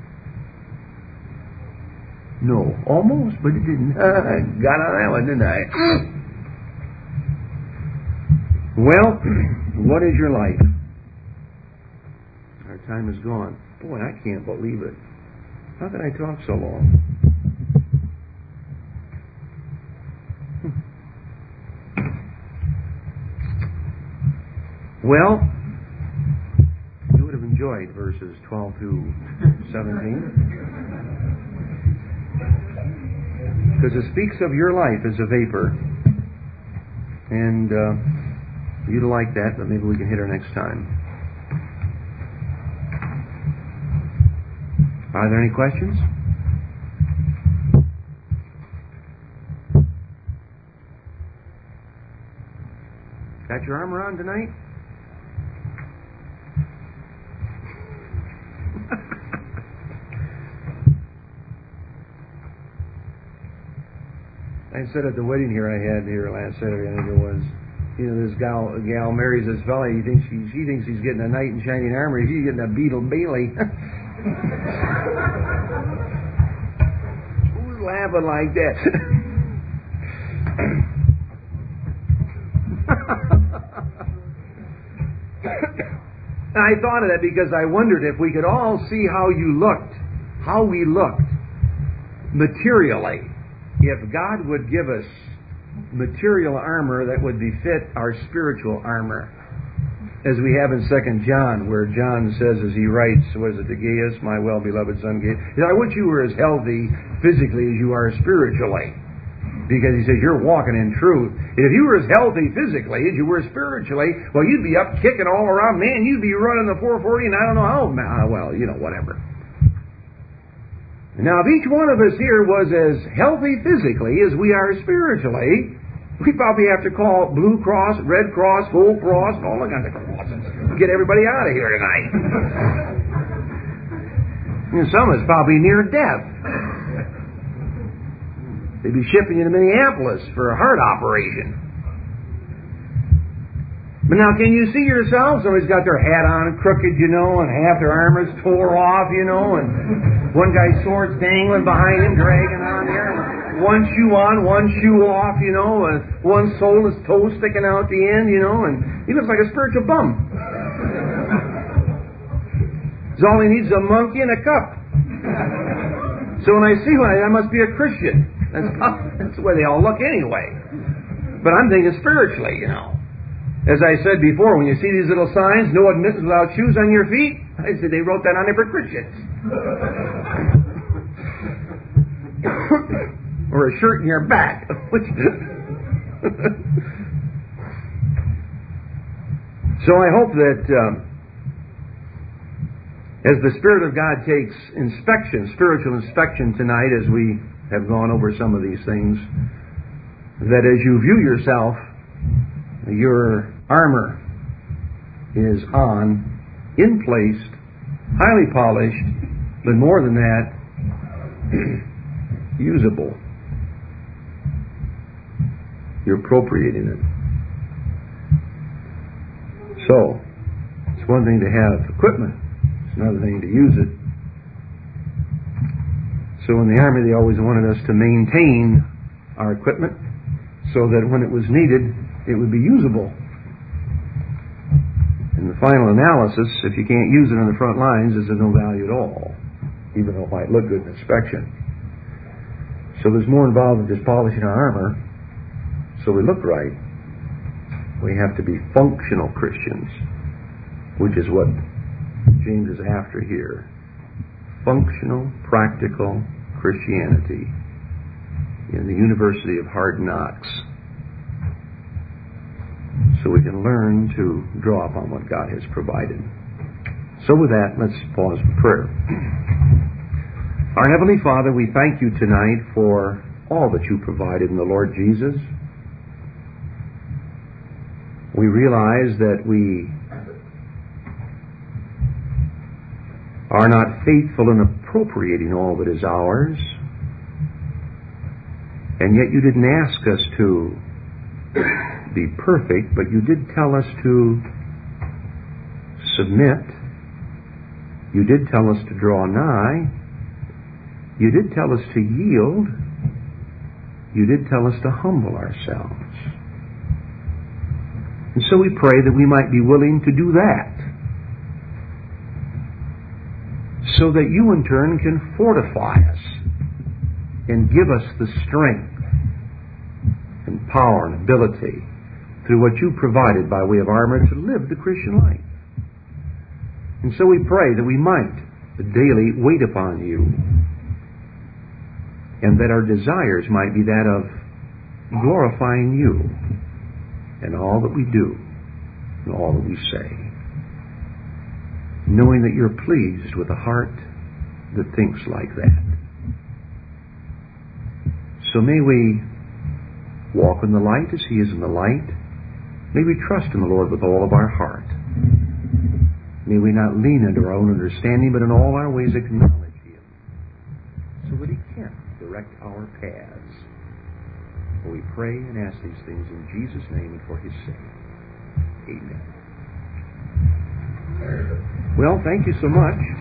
no, almost, but it didn't. Got on that one, didn't I? Well, what is your life? Our time is gone. Boy, I can't believe it. How can I talk so long? Well, you would have enjoyed verses twelve through seventeen. Because it speaks of your life as a vapor. And uh, you'd like that, but maybe we can hit her next time. Are there any questions? Got your armor on tonight? I said at the wedding here I had here last Saturday, I think it was, you know, this gal, gal marries this fella. He thinks she, she thinks he's getting a knight in shining armor. She's getting a Beetle Bailey. Who's laughing like that? I thought of that because I wondered if we could all see how you looked, how we looked materially. If God would give us material armor that would befit our spiritual armor, as we have in Second John, where John says as he writes, what is it, to Gaius, my well-beloved son Gaius, I wish you were as healthy physically as you are spiritually. Because he says you're walking in truth. If you were as healthy physically as you were spiritually, well, you'd be up kicking all around. Man, you'd be running the four forty and I don't know how, well, you know, whatever. Now, if each one of us here was as healthy physically as we are spiritually, we probably have to call Blue Cross, Red Cross, Full Cross, and all that kind of crosses. Get everybody out of here tonight. And some of us probably near death. They'd be shipping you to Minneapolis for a heart operation. But now, can you see yourself? Somebody's got their hat on crooked, you know, and half their armor's tore off, you know, and one guy's sword's dangling behind him, dragging on there, and one shoe on, one shoe off, you know, and one sole, his toe sticking out the end, you know, and he looks like a spiritual bum. So all he needs is a monkey and a cup. So when I see one, I must be a Christian. That's, that's the way they all look anyway. But I'm thinking spiritually, you know. As I said before, when you see these little signs, no admittance without shoes on your feet, I said they wrote that on there for Christians. Or a shirt in your back. So I hope that um, as the Spirit of God takes inspection, spiritual inspection tonight, as we have gone over some of these things, that as you view yourself, your armor is on, in place, highly polished, but more than that, usable. You're appropriating it. So, it's one thing to have equipment, it's another thing to use it. So in the Army, they always wanted us to maintain our equipment so that when it was needed, it would be usable. In the final analysis, if you can't use it on the front lines, it's of no value at all, even though it might look good in inspection. So there's more involved in just polishing our armor so we look right. We have to be functional Christians, which is what James is after here. Functional, practical Christianity in the University of Hard Knocks. So we can learn to draw upon what God has provided. So with that, let's pause for prayer. Our Heavenly Father, we thank you tonight for all that you provided in the Lord Jesus. We realize that we are not faithful in appropriating all that is ours, and yet you didn't ask us to be perfect, but you did tell us to submit. You did tell us to draw nigh. You did tell us to yield. You did tell us to humble ourselves. And so we pray that we might be willing to do that, so that you in turn can fortify us and give us the strength and power and ability through what you provided by way of armor to live the Christian life. And so we pray that we might daily wait upon you, and that our desires might be that of glorifying you in all that we do and all that we say, knowing that you're pleased with a heart that thinks like that. So may we walk in the light as He is in the light. May we trust in the Lord with all of our heart. May we not lean into our own understanding, but in all our ways acknowledge Him, so that He can direct our paths. For we pray and ask these things in Jesus' name and for His sake. Amen. Well, thank you so much.